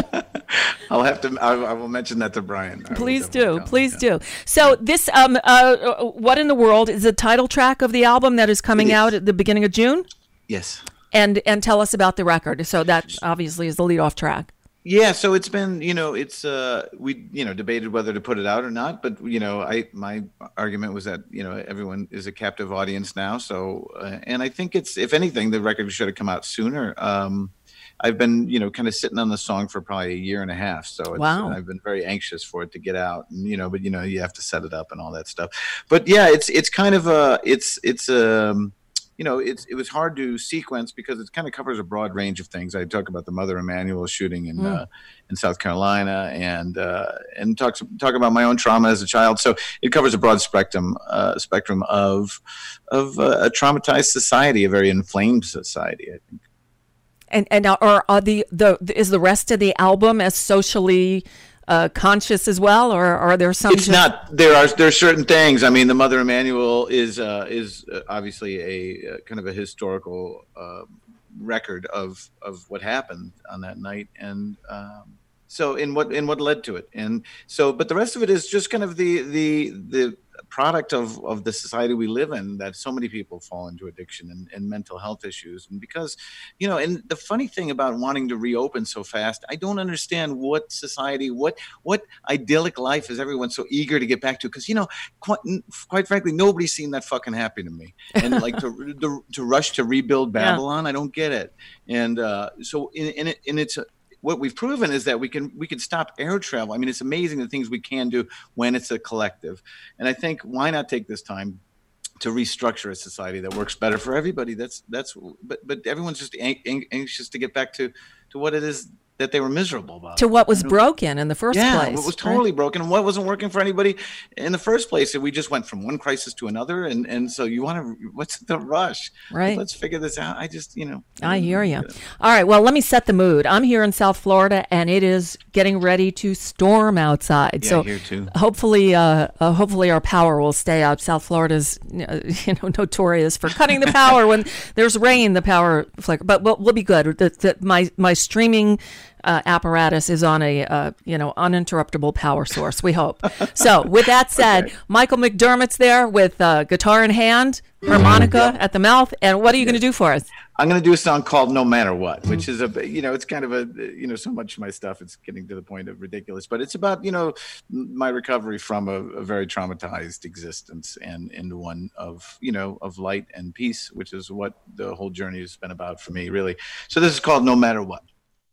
Speaker 10: I'll have to. I, I will mention that to Brian. I
Speaker 4: Please do. Please yeah. do. So this, um, uh, what in the world is the title track of the album that is coming is. out at the beginning of June?
Speaker 10: Yes.
Speaker 4: And and tell us about the record. So that obviously is the lead-off track.
Speaker 10: Yeah, so it's been, you know, it's uh, we, you know, debated whether to put it out or not, but you know, I my argument was that you know everyone is a captive audience now, so uh, and I think it's if anything the record should have come out sooner. Um, I've been, you know, kind of sitting on the song for probably a year and a half, so it's,
Speaker 4: wow.
Speaker 10: I've been very anxious for it to get out, and, you know, but you know, you have to set it up and all that stuff. But yeah, it's it's kind of a it's it's um. You know, it's it was hard to sequence because it kind of covers a broad range of things. I talk about the Mother Emanuel shooting in mm. uh, in South Carolina, and uh, and talks talk about my own trauma as a child. So it covers a broad spectrum uh, spectrum of of uh, a traumatized society, a very inflamed society, I think.
Speaker 4: And and are, are the the is the rest of the album as socially Uh, conscious as well, or, or are there some?
Speaker 10: It's just... not. There are there are certain things. I mean, the Mother Emanuel is uh, is obviously a, a kind of a historical uh, record of of what happened on that night, and um, so in what in what led to it, and so. But the rest of it is just kind of the the the product of of the society we live in, that so many people fall into addiction and, and mental health issues. And because, you know, and the funny thing about wanting to reopen so fast, I don't understand what society, what what idyllic life is everyone so eager to get back to? Because, you know, quite, quite frankly, nobody seemed that fucking happy to me. And like to to, to rush to rebuild Babylon, yeah. I don't get it. And uh, so in, in it, and it's a, what we've proven is that we can we can stop air travel. I mean, it's amazing the things we can do when it's a collective. And I think why not take this time to restructure a society that works better for everybody? That's that's. But but everyone's just ang- anxious to get back to to what it is that they were miserable about.
Speaker 4: To what was broken in the first
Speaker 10: yeah,
Speaker 4: place.
Speaker 10: Yeah, what was totally right? broken, and what wasn't working for anybody in the first place. And we just went from one crisis to another, and, and so you want to, what's the rush?
Speaker 4: Right.
Speaker 10: Let's figure this out. I just, you know.
Speaker 4: I hear you. All right, well, let me set the mood. I'm here in South Florida, and it is getting ready to storm outside.
Speaker 10: Yeah,
Speaker 4: so
Speaker 10: here too.
Speaker 4: Hopefully, uh, uh, hopefully our power will stay up. South Florida's, you know, notorious for cutting the power when there's rain. The power flicker, but we'll, we'll be good. The, the, my my streaming Uh, apparatus is on a uh, you know uninterruptible power source, we hope. So with that said, okay. Michael McDermott's there with uh, guitar in hand, harmonica mm-hmm. at the mouth, and what are you yeah. going to do for us?
Speaker 10: I'm going to do a song called No Matter What, which is a, you know, it's kind of a, you know, so much of my stuff, it's getting to the point of ridiculous, but it's about, you know, my recovery from a, a very traumatized existence and into one of, you know, of light and peace, which is what the whole journey has been about for me, really. So this is called No Matter What.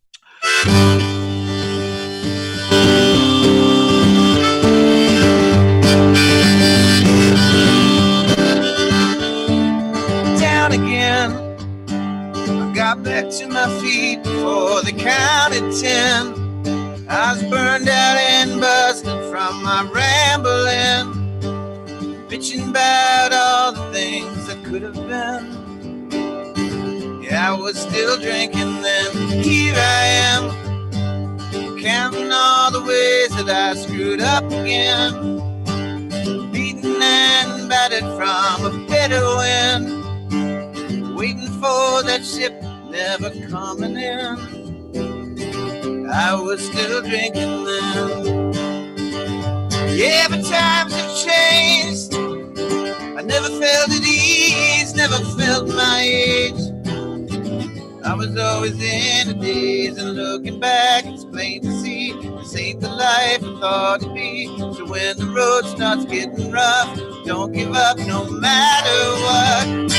Speaker 6: Down again, I got back to my feet before they counted ten. I was burned out and busted from my rambling, bitching about all the things that could have been. I was still drinking then, here I am, counting all the ways that I screwed up again, beaten and battered from a bitter wind, waiting for that ship never coming in. I was still drinking then. Yeah, but times have changed. I never felt at ease, never felt my age. I was always in a daze, and looking back, it's plain to see this ain't the life I thought it'd be. So when the road starts getting rough, don't give up no matter what.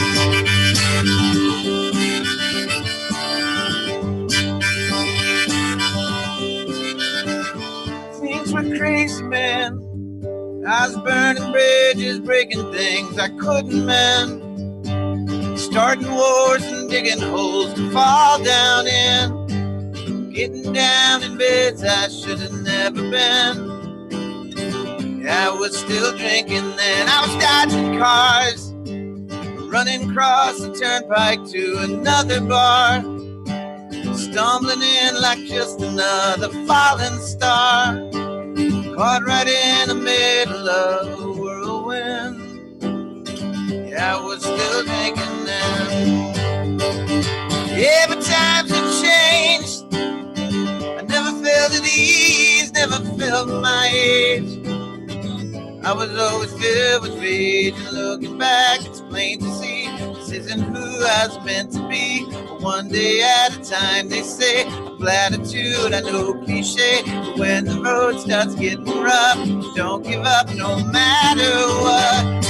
Speaker 6: Things were crazy, man. I was burning bridges, breaking things I couldn't mend. Starting wars and digging holes to fall down in. Getting down in beds I should have never been. Yeah, I was still drinking then. I was dodging cars, running across the turnpike to another bar. Stumbling in like just another falling star. Caught right in the middle of a whirlwind. Yeah, I was still drinking then. Yeah, but times have changed. I never felt at ease, never felt my age. I was always filled with rage, and looking back, it's plain to see this isn't who I was meant to be. But one day at a time, they say, a platitude, I know cliche. But when the road starts getting rough, don't give up no matter what.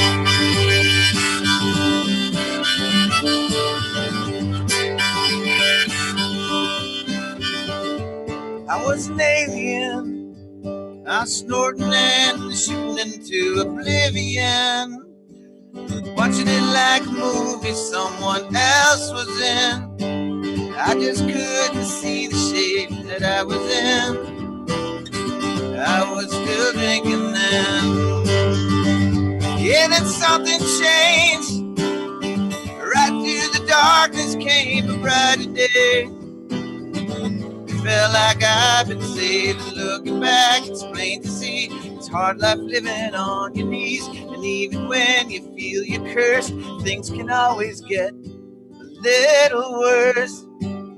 Speaker 6: I was an alien. I was snorting and shooting into oblivion, watching it like a movie someone else was in. I just couldn't see the shape that I was in. I was still drinking then. Yeah, then something changed. Right through the darkness came a brighter day. Felt like I've been saved, and looking back, it's plain to see it's hard life living on your knees. And even when you feel you're cursed, things can always get a little worse.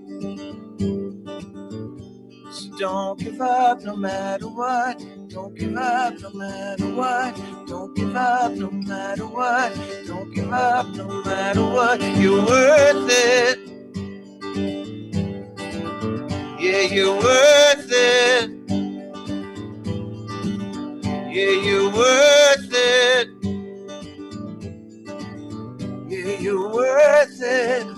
Speaker 6: So don't give up no matter what. Don't give up no matter what. Don't give up no matter what. Don't give up no matter what. You're worth it. Yeah, you're worth it. Yeah, you're worth it. Yeah, you're worth it.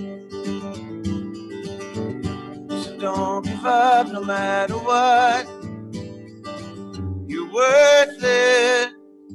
Speaker 6: So don't give up no matter what. You're worth it.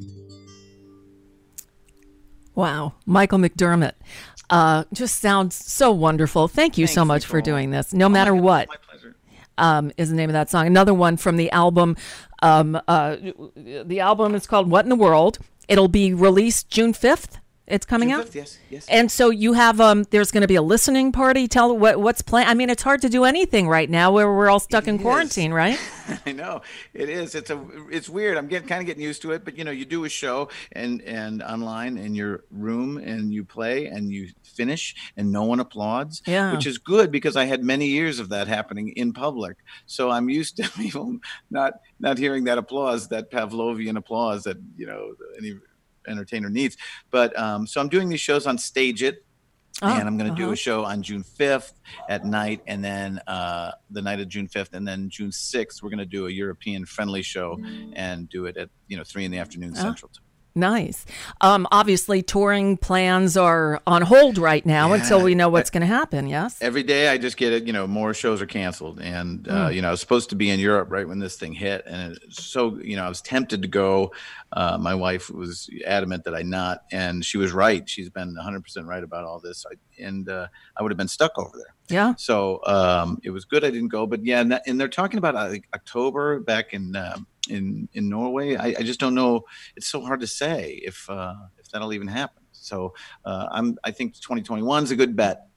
Speaker 4: Wow, Michael McDermott. Uh, just sounds so wonderful. Thank you Thanks, so much Nicole. for doing this. No oh matter what, my pleasure. Um, is the name of that song. Another one from the album. Um, uh, the album is called What in the World. It'll be released June fifth. It's coming
Speaker 10: June
Speaker 4: out.
Speaker 10: fifth, yes, yes.
Speaker 4: And so you have um. There's going to be a listening party. Tell what what's planned. I mean, it's hard to do anything right now where we're all stuck it in is. quarantine, right?
Speaker 10: I know it is. It's a. It's weird. I'm getting kind of getting used to it. But you know, you do a show and and online in your room and you play and you finish and no one applauds.
Speaker 4: Yeah.
Speaker 10: Which is good because I had many years of that happening in public. So I'm used to people not not hearing that applause, that Pavlovian applause that you know any entertainer needs. But um, so I'm doing these shows on Stage It. Oh, and I'm going to uh-huh. do a show on June fifth at night, and then uh, the night of June fifth, and then June sixth, we're going to do a European-friendly show and do it at you know three in the afternoon oh. Central.
Speaker 4: Nice. Um, obviously, touring plans are on hold right now yeah. until we know what's going to happen. Yes.
Speaker 10: Every day, I just get it. You know, more shows are canceled, and uh, mm. you know, I was supposed to be in Europe right when this thing hit, and it, so you know, I was tempted to go. Uh, my wife was adamant that I not, and she was right. She's been one hundred percent right about all this, I, and uh, I would have been stuck over there.
Speaker 4: Yeah.
Speaker 10: So um, it was good I didn't go, but yeah, and, that, and they're talking about uh, like October back in. Um, in in Norway. I, I just don't know. It's so hard to say if uh, if that'll even happen. So uh, I'm I think twenty twenty-one is a good bet.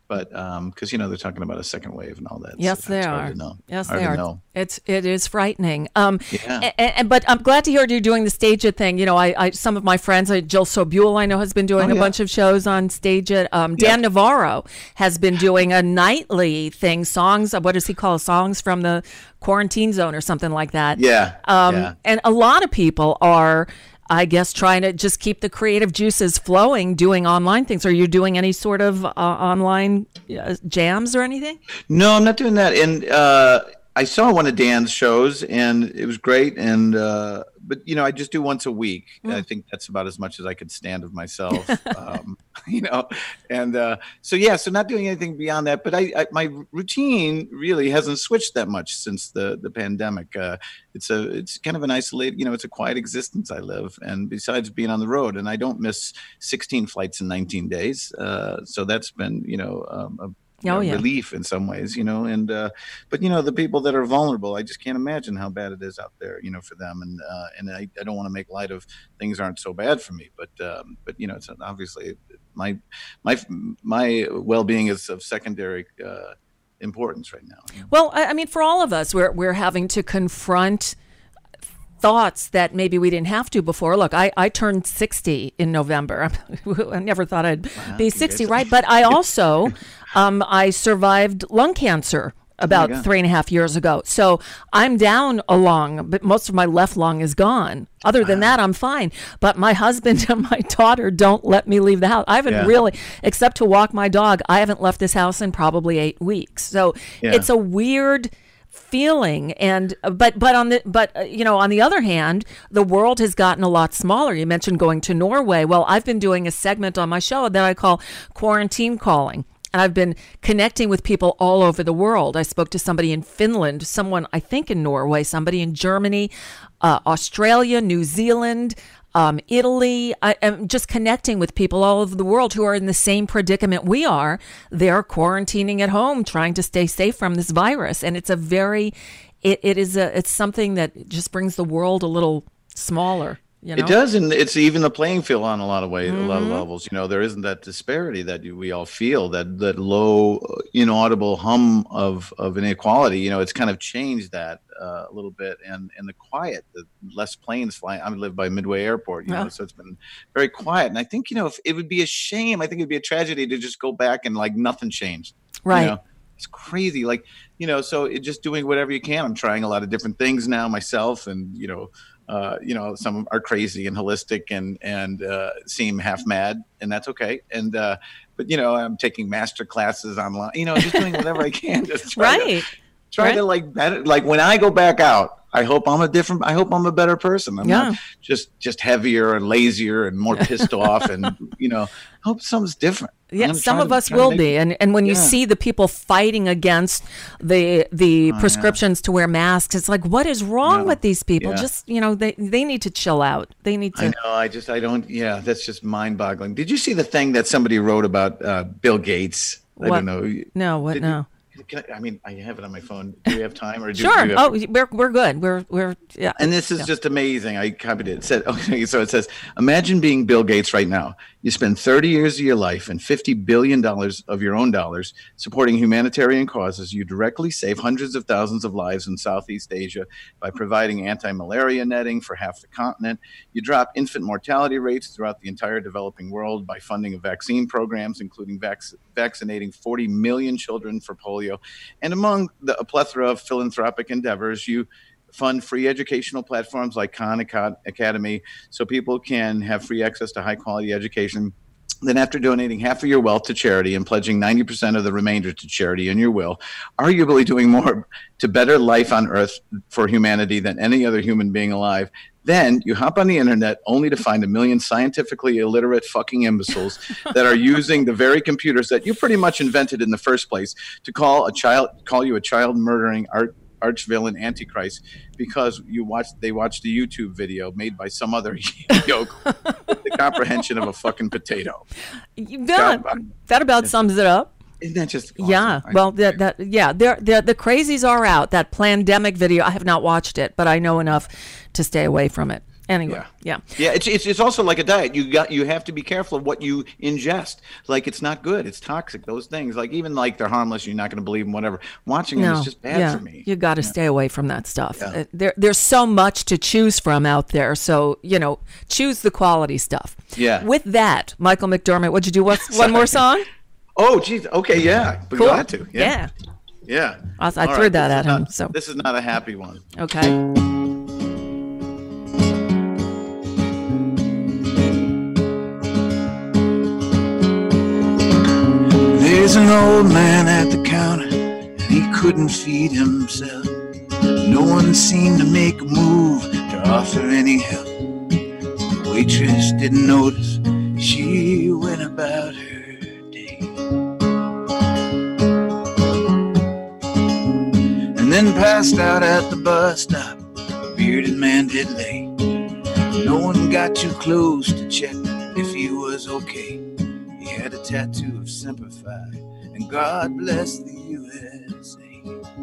Speaker 10: But because you know they're talking about a second wave and all that.
Speaker 4: Yes,
Speaker 10: so
Speaker 4: they
Speaker 10: it's
Speaker 4: are.
Speaker 10: Hard to know.
Speaker 4: Yes,
Speaker 10: hard
Speaker 4: they
Speaker 10: to
Speaker 4: are.
Speaker 10: Know.
Speaker 4: It's it is frightening. Um,
Speaker 10: yeah.
Speaker 4: And, and, but I'm glad to hear you're doing the Stage It thing. You know, I, I some of my friends, uh, Jill Sobule, I know has been doing
Speaker 10: Oh,
Speaker 4: a
Speaker 10: yeah.
Speaker 4: bunch of shows on Stage It. Um, Dan
Speaker 10: Yeah.
Speaker 4: Navarro has been doing a nightly thing, songs. What does he call songs from the quarantine zone or something like that?
Speaker 10: Yeah.
Speaker 4: Um,
Speaker 10: yeah.
Speaker 4: And a lot of people are, I guess, trying to just keep the creative juices flowing, doing online things. Are you doing any sort of uh, online uh, jams or anything?
Speaker 10: No, I'm not doing that. And uh, I saw one of Dan's shows, and it was great. And uh, but you know, I just do once a week.
Speaker 4: Mm.
Speaker 10: I think that's about as much as I could stand of myself. um, you know, and uh, so yeah, so not doing anything beyond that. But I, I my routine really hasn't switched that much since the the pandemic. Uh, it's a it's kind of an isolated, you know, it's a quiet existence I live. And besides being on the road, and I don't miss sixteen flights in nineteen days. Uh, so that's been, you know, um, a you
Speaker 4: Oh,
Speaker 10: know,
Speaker 4: yeah.
Speaker 10: relief in some ways, you know, and uh, but you know, the people that are vulnerable, I just can't imagine how bad it is out there, you know, for them. And uh, and I, I don't want to make light of things aren't so bad for me, but um, but you know, it's obviously my my my well-being is of secondary uh, importance right now.
Speaker 4: Well, I, I mean, for all of us, we're we're having to confront thoughts that maybe we didn't have to before. Look, I, I turned sixty in November. I never thought I'd
Speaker 10: Wow,
Speaker 4: be sixty,
Speaker 10: congratulations.
Speaker 4: right? But I also, um, I survived lung cancer about
Speaker 10: God.
Speaker 4: three and a half years ago. So I'm down a lung, but most of my left lung is gone. Other than that, I'm fine. But my husband and my daughter don't let me leave the house. I haven't
Speaker 10: Yeah.
Speaker 4: really, except to walk my dog, I haven't left this house in probably eight weeks. So
Speaker 10: Yeah.
Speaker 4: it's a weird feeling. And but but on the but uh, you know, on the other hand, the world has gotten a lot smaller. You mentioned going to Norway. Well, I've been doing a segment on my show that I call Quarantine Calling. And I've been connecting with people all over the world. I spoke to somebody in Finland, someone I think in Norway, somebody in Germany, uh, Australia, New Zealand, um, Italy. I am just connecting with people all over the world who are in the same predicament we are. They're quarantining at home, trying to stay safe from this virus. And it's a very, it, it is a, it's something that just brings the world a little smaller. You know?
Speaker 10: It does, and it's even the playing field on a lot of ways,
Speaker 4: Mm-hmm.
Speaker 10: a lot of levels. You know, there isn't that disparity that you- we all feel, that that low, inaudible hum of of inequality. You know, it's kind of changed that uh, a little bit, and and the quiet, the less planes flying. I live by Midway Airport, you
Speaker 4: Yeah.
Speaker 10: know, so it's been very quiet. And I think, you know, if it would be a shame. I think it'd be a tragedy to just go back and like nothing changed. you
Speaker 4: Right.
Speaker 10: know? It's crazy, like, you know. So it just doing whatever you can. I'm trying a lot of different things now myself, and you know. Uh, you know, some are crazy and holistic and and uh, seem half mad, and that's okay. And uh, but you know, I'm taking master classes online. You know, just doing whatever I can. Just try
Speaker 4: Right.
Speaker 10: to, try
Speaker 4: Right.
Speaker 10: to like better. Like when I go back out, I hope I'm a different. I hope I'm a better person. I'm
Speaker 4: Yeah.
Speaker 10: not just just heavier and lazier and more pissed off. And you know, I hope something's different. I'm
Speaker 4: Yeah,
Speaker 10: gonna
Speaker 4: some
Speaker 10: try
Speaker 4: of
Speaker 10: to-
Speaker 4: us
Speaker 10: try to
Speaker 4: will
Speaker 10: make-
Speaker 4: be, and and when you
Speaker 10: Yeah.
Speaker 4: see the people fighting against the the
Speaker 10: Oh,
Speaker 4: prescriptions to wear masks, it's like, what is wrong
Speaker 10: Yeah.
Speaker 4: with these people?
Speaker 10: Yeah.
Speaker 4: Just you know, they they need to chill out. They need
Speaker 10: I
Speaker 4: to.
Speaker 10: know. I just, I don't, yeah, that's just mind boggling. Did you see the thing that somebody wrote about uh, Bill Gates? I
Speaker 4: What?
Speaker 10: don't know.
Speaker 4: No, what?
Speaker 10: Did you-
Speaker 4: No.
Speaker 10: Can I, I mean, I have it on my phone. Do we have time? Or do,
Speaker 4: Sure.
Speaker 10: do you have
Speaker 4: Oh, we're we're good. We're we're yeah.
Speaker 10: And this is
Speaker 4: yeah.
Speaker 10: just amazing. I copied it. It said, okay, so it says, imagine being Bill Gates right now. You spend thirty years of your life and fifty billion dollars of your own dollars supporting humanitarian causes. You directly save hundreds of thousands of lives in Southeast Asia by providing anti-malaria netting for half the continent. You drop infant mortality rates throughout the entire developing world by funding of vaccine programs, including vac- vaccinating forty million children for polio. And among the, a plethora of philanthropic endeavors, you fund free educational platforms like Khan Acad- Academy so people can have free access to high quality education. Then after donating half of your wealth to charity and pledging ninety percent of the remainder to charity in your will, arguably doing more to better life on earth for humanity than any other human being alive, then you hop on the internet only to find a million scientifically illiterate fucking imbeciles that are using the very computers that you pretty much invented in the first place to call a child, call you a child murdering art arch villain antichrist because you watched they watched a YouTube video made by some other yoke with the comprehension of a fucking potato.
Speaker 4: Yeah, that about sums it up.
Speaker 10: Isn't that just awesome?
Speaker 4: Yeah.
Speaker 10: I-
Speaker 4: Well, that that yeah, they're, they're, the crazies are out. That pandemic video, I have not watched it, but I know enough to stay away from it. Anyway, yeah.
Speaker 10: Yeah, it's, it's it's also like a diet. You got you have to be careful of what you ingest. Like, it's not good. It's toxic. Those things, like, even like they're harmless, you're not going to believe them, whatever. Watching
Speaker 4: No,
Speaker 10: them is just bad
Speaker 4: yeah.
Speaker 10: for me.
Speaker 4: You got to
Speaker 10: Yeah.
Speaker 4: stay away from that stuff.
Speaker 10: Yeah.
Speaker 4: Uh, there, there's so much to choose from out there. So, you know, choose the quality stuff.
Speaker 10: Yeah.
Speaker 4: With that, Michael McDermott, would you do one, one more song?
Speaker 10: Oh, geez. Okay, yeah. Be
Speaker 4: Cool.
Speaker 10: glad to.
Speaker 4: Yeah.
Speaker 10: Yeah.
Speaker 4: I- I
Speaker 10: All
Speaker 4: threw that
Speaker 10: this
Speaker 4: at
Speaker 10: is
Speaker 4: him,
Speaker 10: not-
Speaker 4: so.
Speaker 10: This is not a happy one.
Speaker 4: Okay.
Speaker 6: There's an old man at the counter, and he couldn't feed himself. No one seemed to make a move to offer any help. The waitress didn't notice, she went about her day. And then passed out at the bus stop, a bearded man did lay. No one got too close to check if he was okay. He had a tattoo of Semper Fi, and God bless the U S A.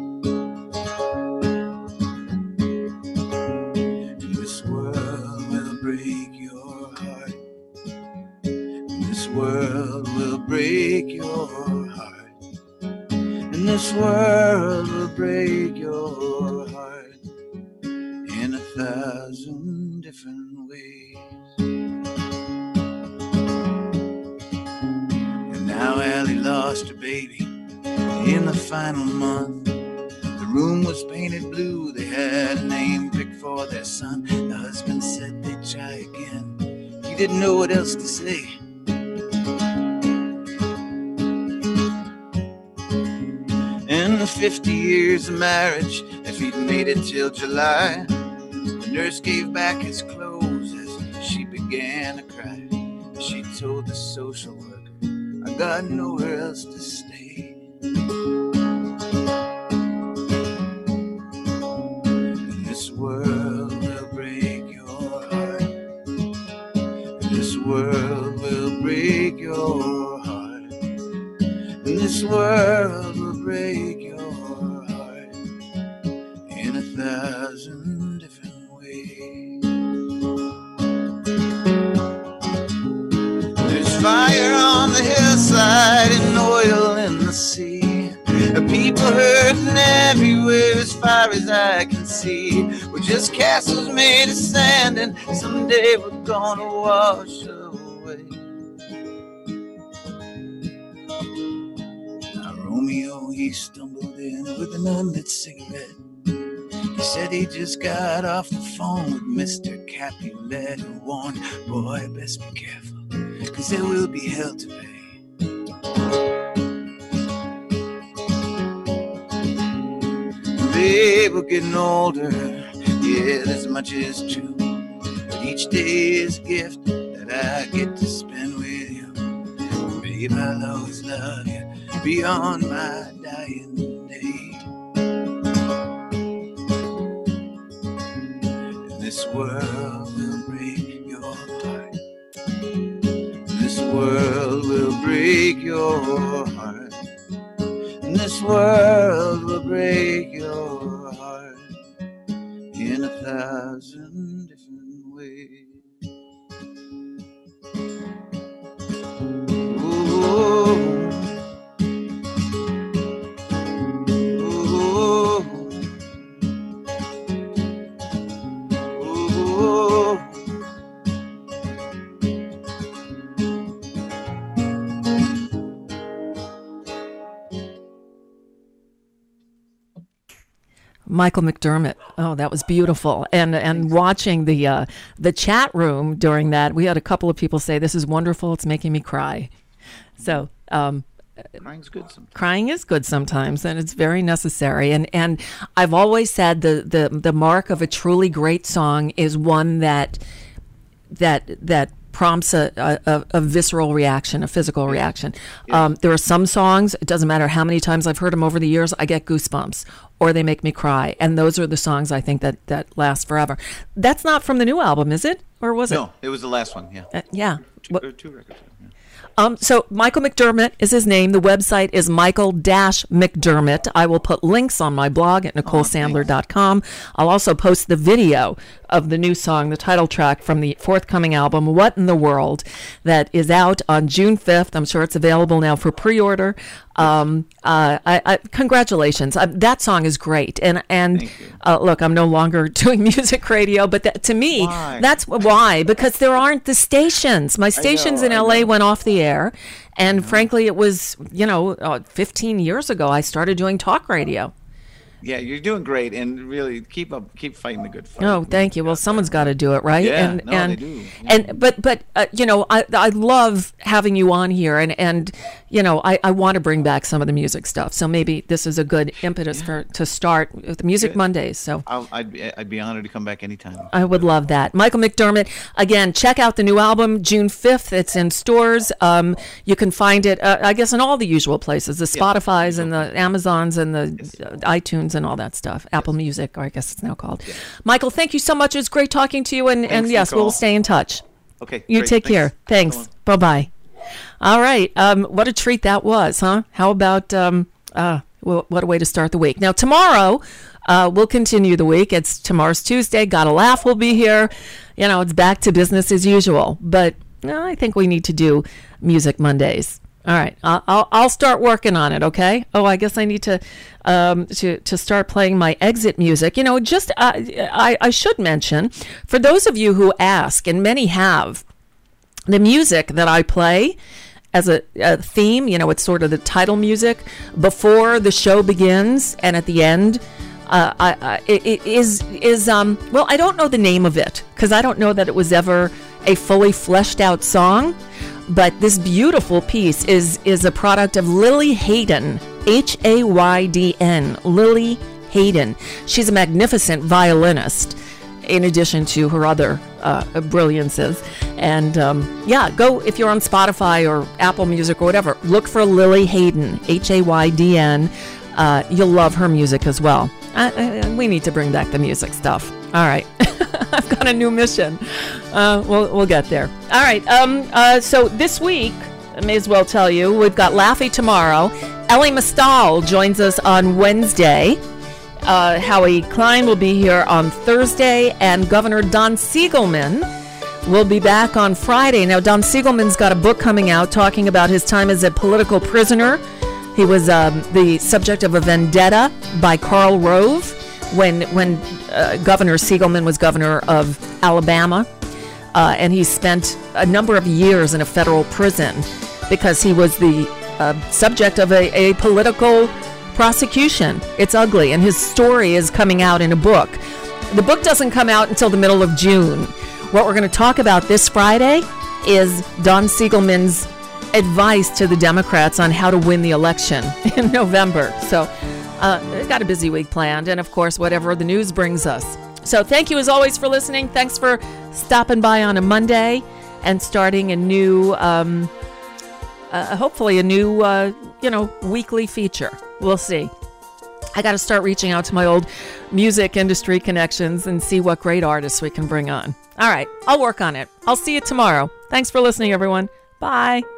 Speaker 6: And this world will break your heart. And this world will break your heart. And this world will break your heart in a thousand different ways. Now Allie lost her baby in the final month. The room was painted blue, they had a name picked for their son. The husband said they'd try again, he didn't know what else to say. In the fifty years of marriage, if he'd made it till July, the nurse gave back his clothes as she began to cry. She told the social worker, I got nowhere else to stay. And this world will break your heart. And this world will break your heart. And this world will break your heart in a thousand different ways. There's fire on the hillside and oil in the sea. People hurting everywhere as far as I can see. We're just castles made of sand and someday we're gonna wash away. Now Romeo, he stumbled in with an unlit cigarette. He said he just got off the phone with Mister Capulet, who warned, boy, best be careful, 'cause there will be hell to pay. Babe, we're getting older, yeah, this much is true. But each day is a gift that I get to spend with you. Babe, I'll always love you beyond my dying day. And this world will break your heart. This world will break your heart. And this world will break your heart in a thousand different ways. Ooh. Ooh. Ooh.
Speaker 4: Michael McDermott. Oh, that was beautiful. And and watching the uh, the chat room during that, we had a couple of people say, "This is wonderful. It's making me cry." So um,
Speaker 10: Crying's good sometimes.
Speaker 4: crying is good sometimes, and it's very necessary. And and I've always said the the the mark of a truly great song is one that that that prompts a, a, a visceral reaction, a physical reaction.
Speaker 10: Yeah.
Speaker 4: Um, there are some songs, it doesn't matter how many times I've heard them over the years, I get goosebumps or they make me cry. And those are the songs I think that, that last forever. That's not from the new album, is it? Or was it?
Speaker 10: No, it was the last one, yeah.
Speaker 4: Uh, yeah.
Speaker 10: Two,
Speaker 4: What-
Speaker 10: or two records. Yeah.
Speaker 4: Um, so Michael McDermott is his name. The website is Michael McDermott. I will put links on my blog at nicole sandler dot com. I'll also post the video of the new song, the title track from the forthcoming album, What in the World, that is out on June fifth. I'm sure it's available now for pre-order. Um, uh, I, I, congratulations. Uh, that song is great. And, and uh, look, I'm no longer doing music radio, but that, to me,
Speaker 10: Why?
Speaker 4: that's why, because there aren't the stations. My stations
Speaker 10: know,
Speaker 4: in
Speaker 10: I
Speaker 4: L A
Speaker 10: know.
Speaker 4: went off the air. And frankly, it was, you know, uh, fifteen years ago, I started doing talk radio.
Speaker 10: Yeah, you're doing great, and really keep up, keep fighting the good fight.
Speaker 4: Oh, thank you. Well, someone's got to do it, right?
Speaker 10: Yeah,
Speaker 4: and
Speaker 10: no,
Speaker 4: and
Speaker 10: they do.
Speaker 4: and but but uh, you know, I I love having you on here, and and you know, I, I want to bring back some of the music stuff. So maybe this is a good impetus
Speaker 10: Yeah.
Speaker 4: for to start with the Music
Speaker 10: Good.
Speaker 4: Mondays. So
Speaker 10: I'll, I'd be, I'd be honored to come back anytime.
Speaker 4: I would love that. Michael McDermott, again, check out the new album, June fifth. It's in stores. Um, you can find it, uh, I guess, in all the usual places, the Spotify's and the Amazons and the uh, iTunes and all that stuff. Apple Music, or I guess it's now called. Michael, thank you so much. It was great talking to you. And, and
Speaker 10: Thanks,
Speaker 4: yes,
Speaker 10: Nicole.
Speaker 4: we'll stay in touch.
Speaker 10: Okay.
Speaker 4: You
Speaker 10: great.
Speaker 4: take
Speaker 10: Thanks.
Speaker 4: care. Thanks. Bye-bye. All right. Um, what a treat that was, huh? How about, um, uh, well, what a way to start the week. Now, tomorrow, uh, we'll continue the week. It's tomorrow's Tuesday. Gotta Laugh will be here. You know, it's back to business as usual. But no, I think we need to do Music Mondays. All right, I'll I'll- I'll start working on it. Okay. Oh, I guess I need to um, to to start playing my exit music. You know, just uh, I I should mention for those of you who ask, and many have, the music that I play as a, a theme. You know, it's sort of the title music before the show begins and at the end. Uh, I, I it, it is is um well, I don't know the name of it because I don't know that it was ever a fully fleshed out song. But this beautiful piece is is a product of Lily Hayden, H A Y D N, Lily Hayden. She's a magnificent violinist, in addition to her other uh, brilliances. And um, yeah, go, if you're on Spotify or Apple Music or whatever, look for Lily Hayden, H A Y D N. Uh, you'll love her music as well. I, I, we need to bring back the music stuff. All right. I've got a new mission. Uh, we'll, we'll get there. All right. Um, uh, so this week, I may as well tell you, we've got Laffy tomorrow. Ellie Mastal joins us on Wednesday. Uh, Howie Klein will be here on Thursday. And Governor Don Siegelman will be back on Friday. Now, Don Siegelman's got a book coming out talking about his time as a political prisoner. He was um, the subject of a vendetta by Karl Rove when when uh, Governor Siegelman was governor of Alabama. Uh, and he spent a number of years in a federal prison because he was the uh, subject of a, a political prosecution. It's ugly. And his story is coming out in a book. The book doesn't come out until the middle of June. What we're going to talk about this Friday is Don Siegelman's advice to the Democrats on how to win the election in November. So uh, we've got a busy week planned. And, of course, whatever the news brings us. So thank you, as always, for listening. Thanks for stopping by on a Monday and starting a new, um, uh, hopefully a new, uh, you know, weekly feature. We'll see. I got to start reaching out to my old music industry connections and see what great artists we can bring on. All right. I'll work on it. I'll see you tomorrow. Thanks for listening, everyone. Bye.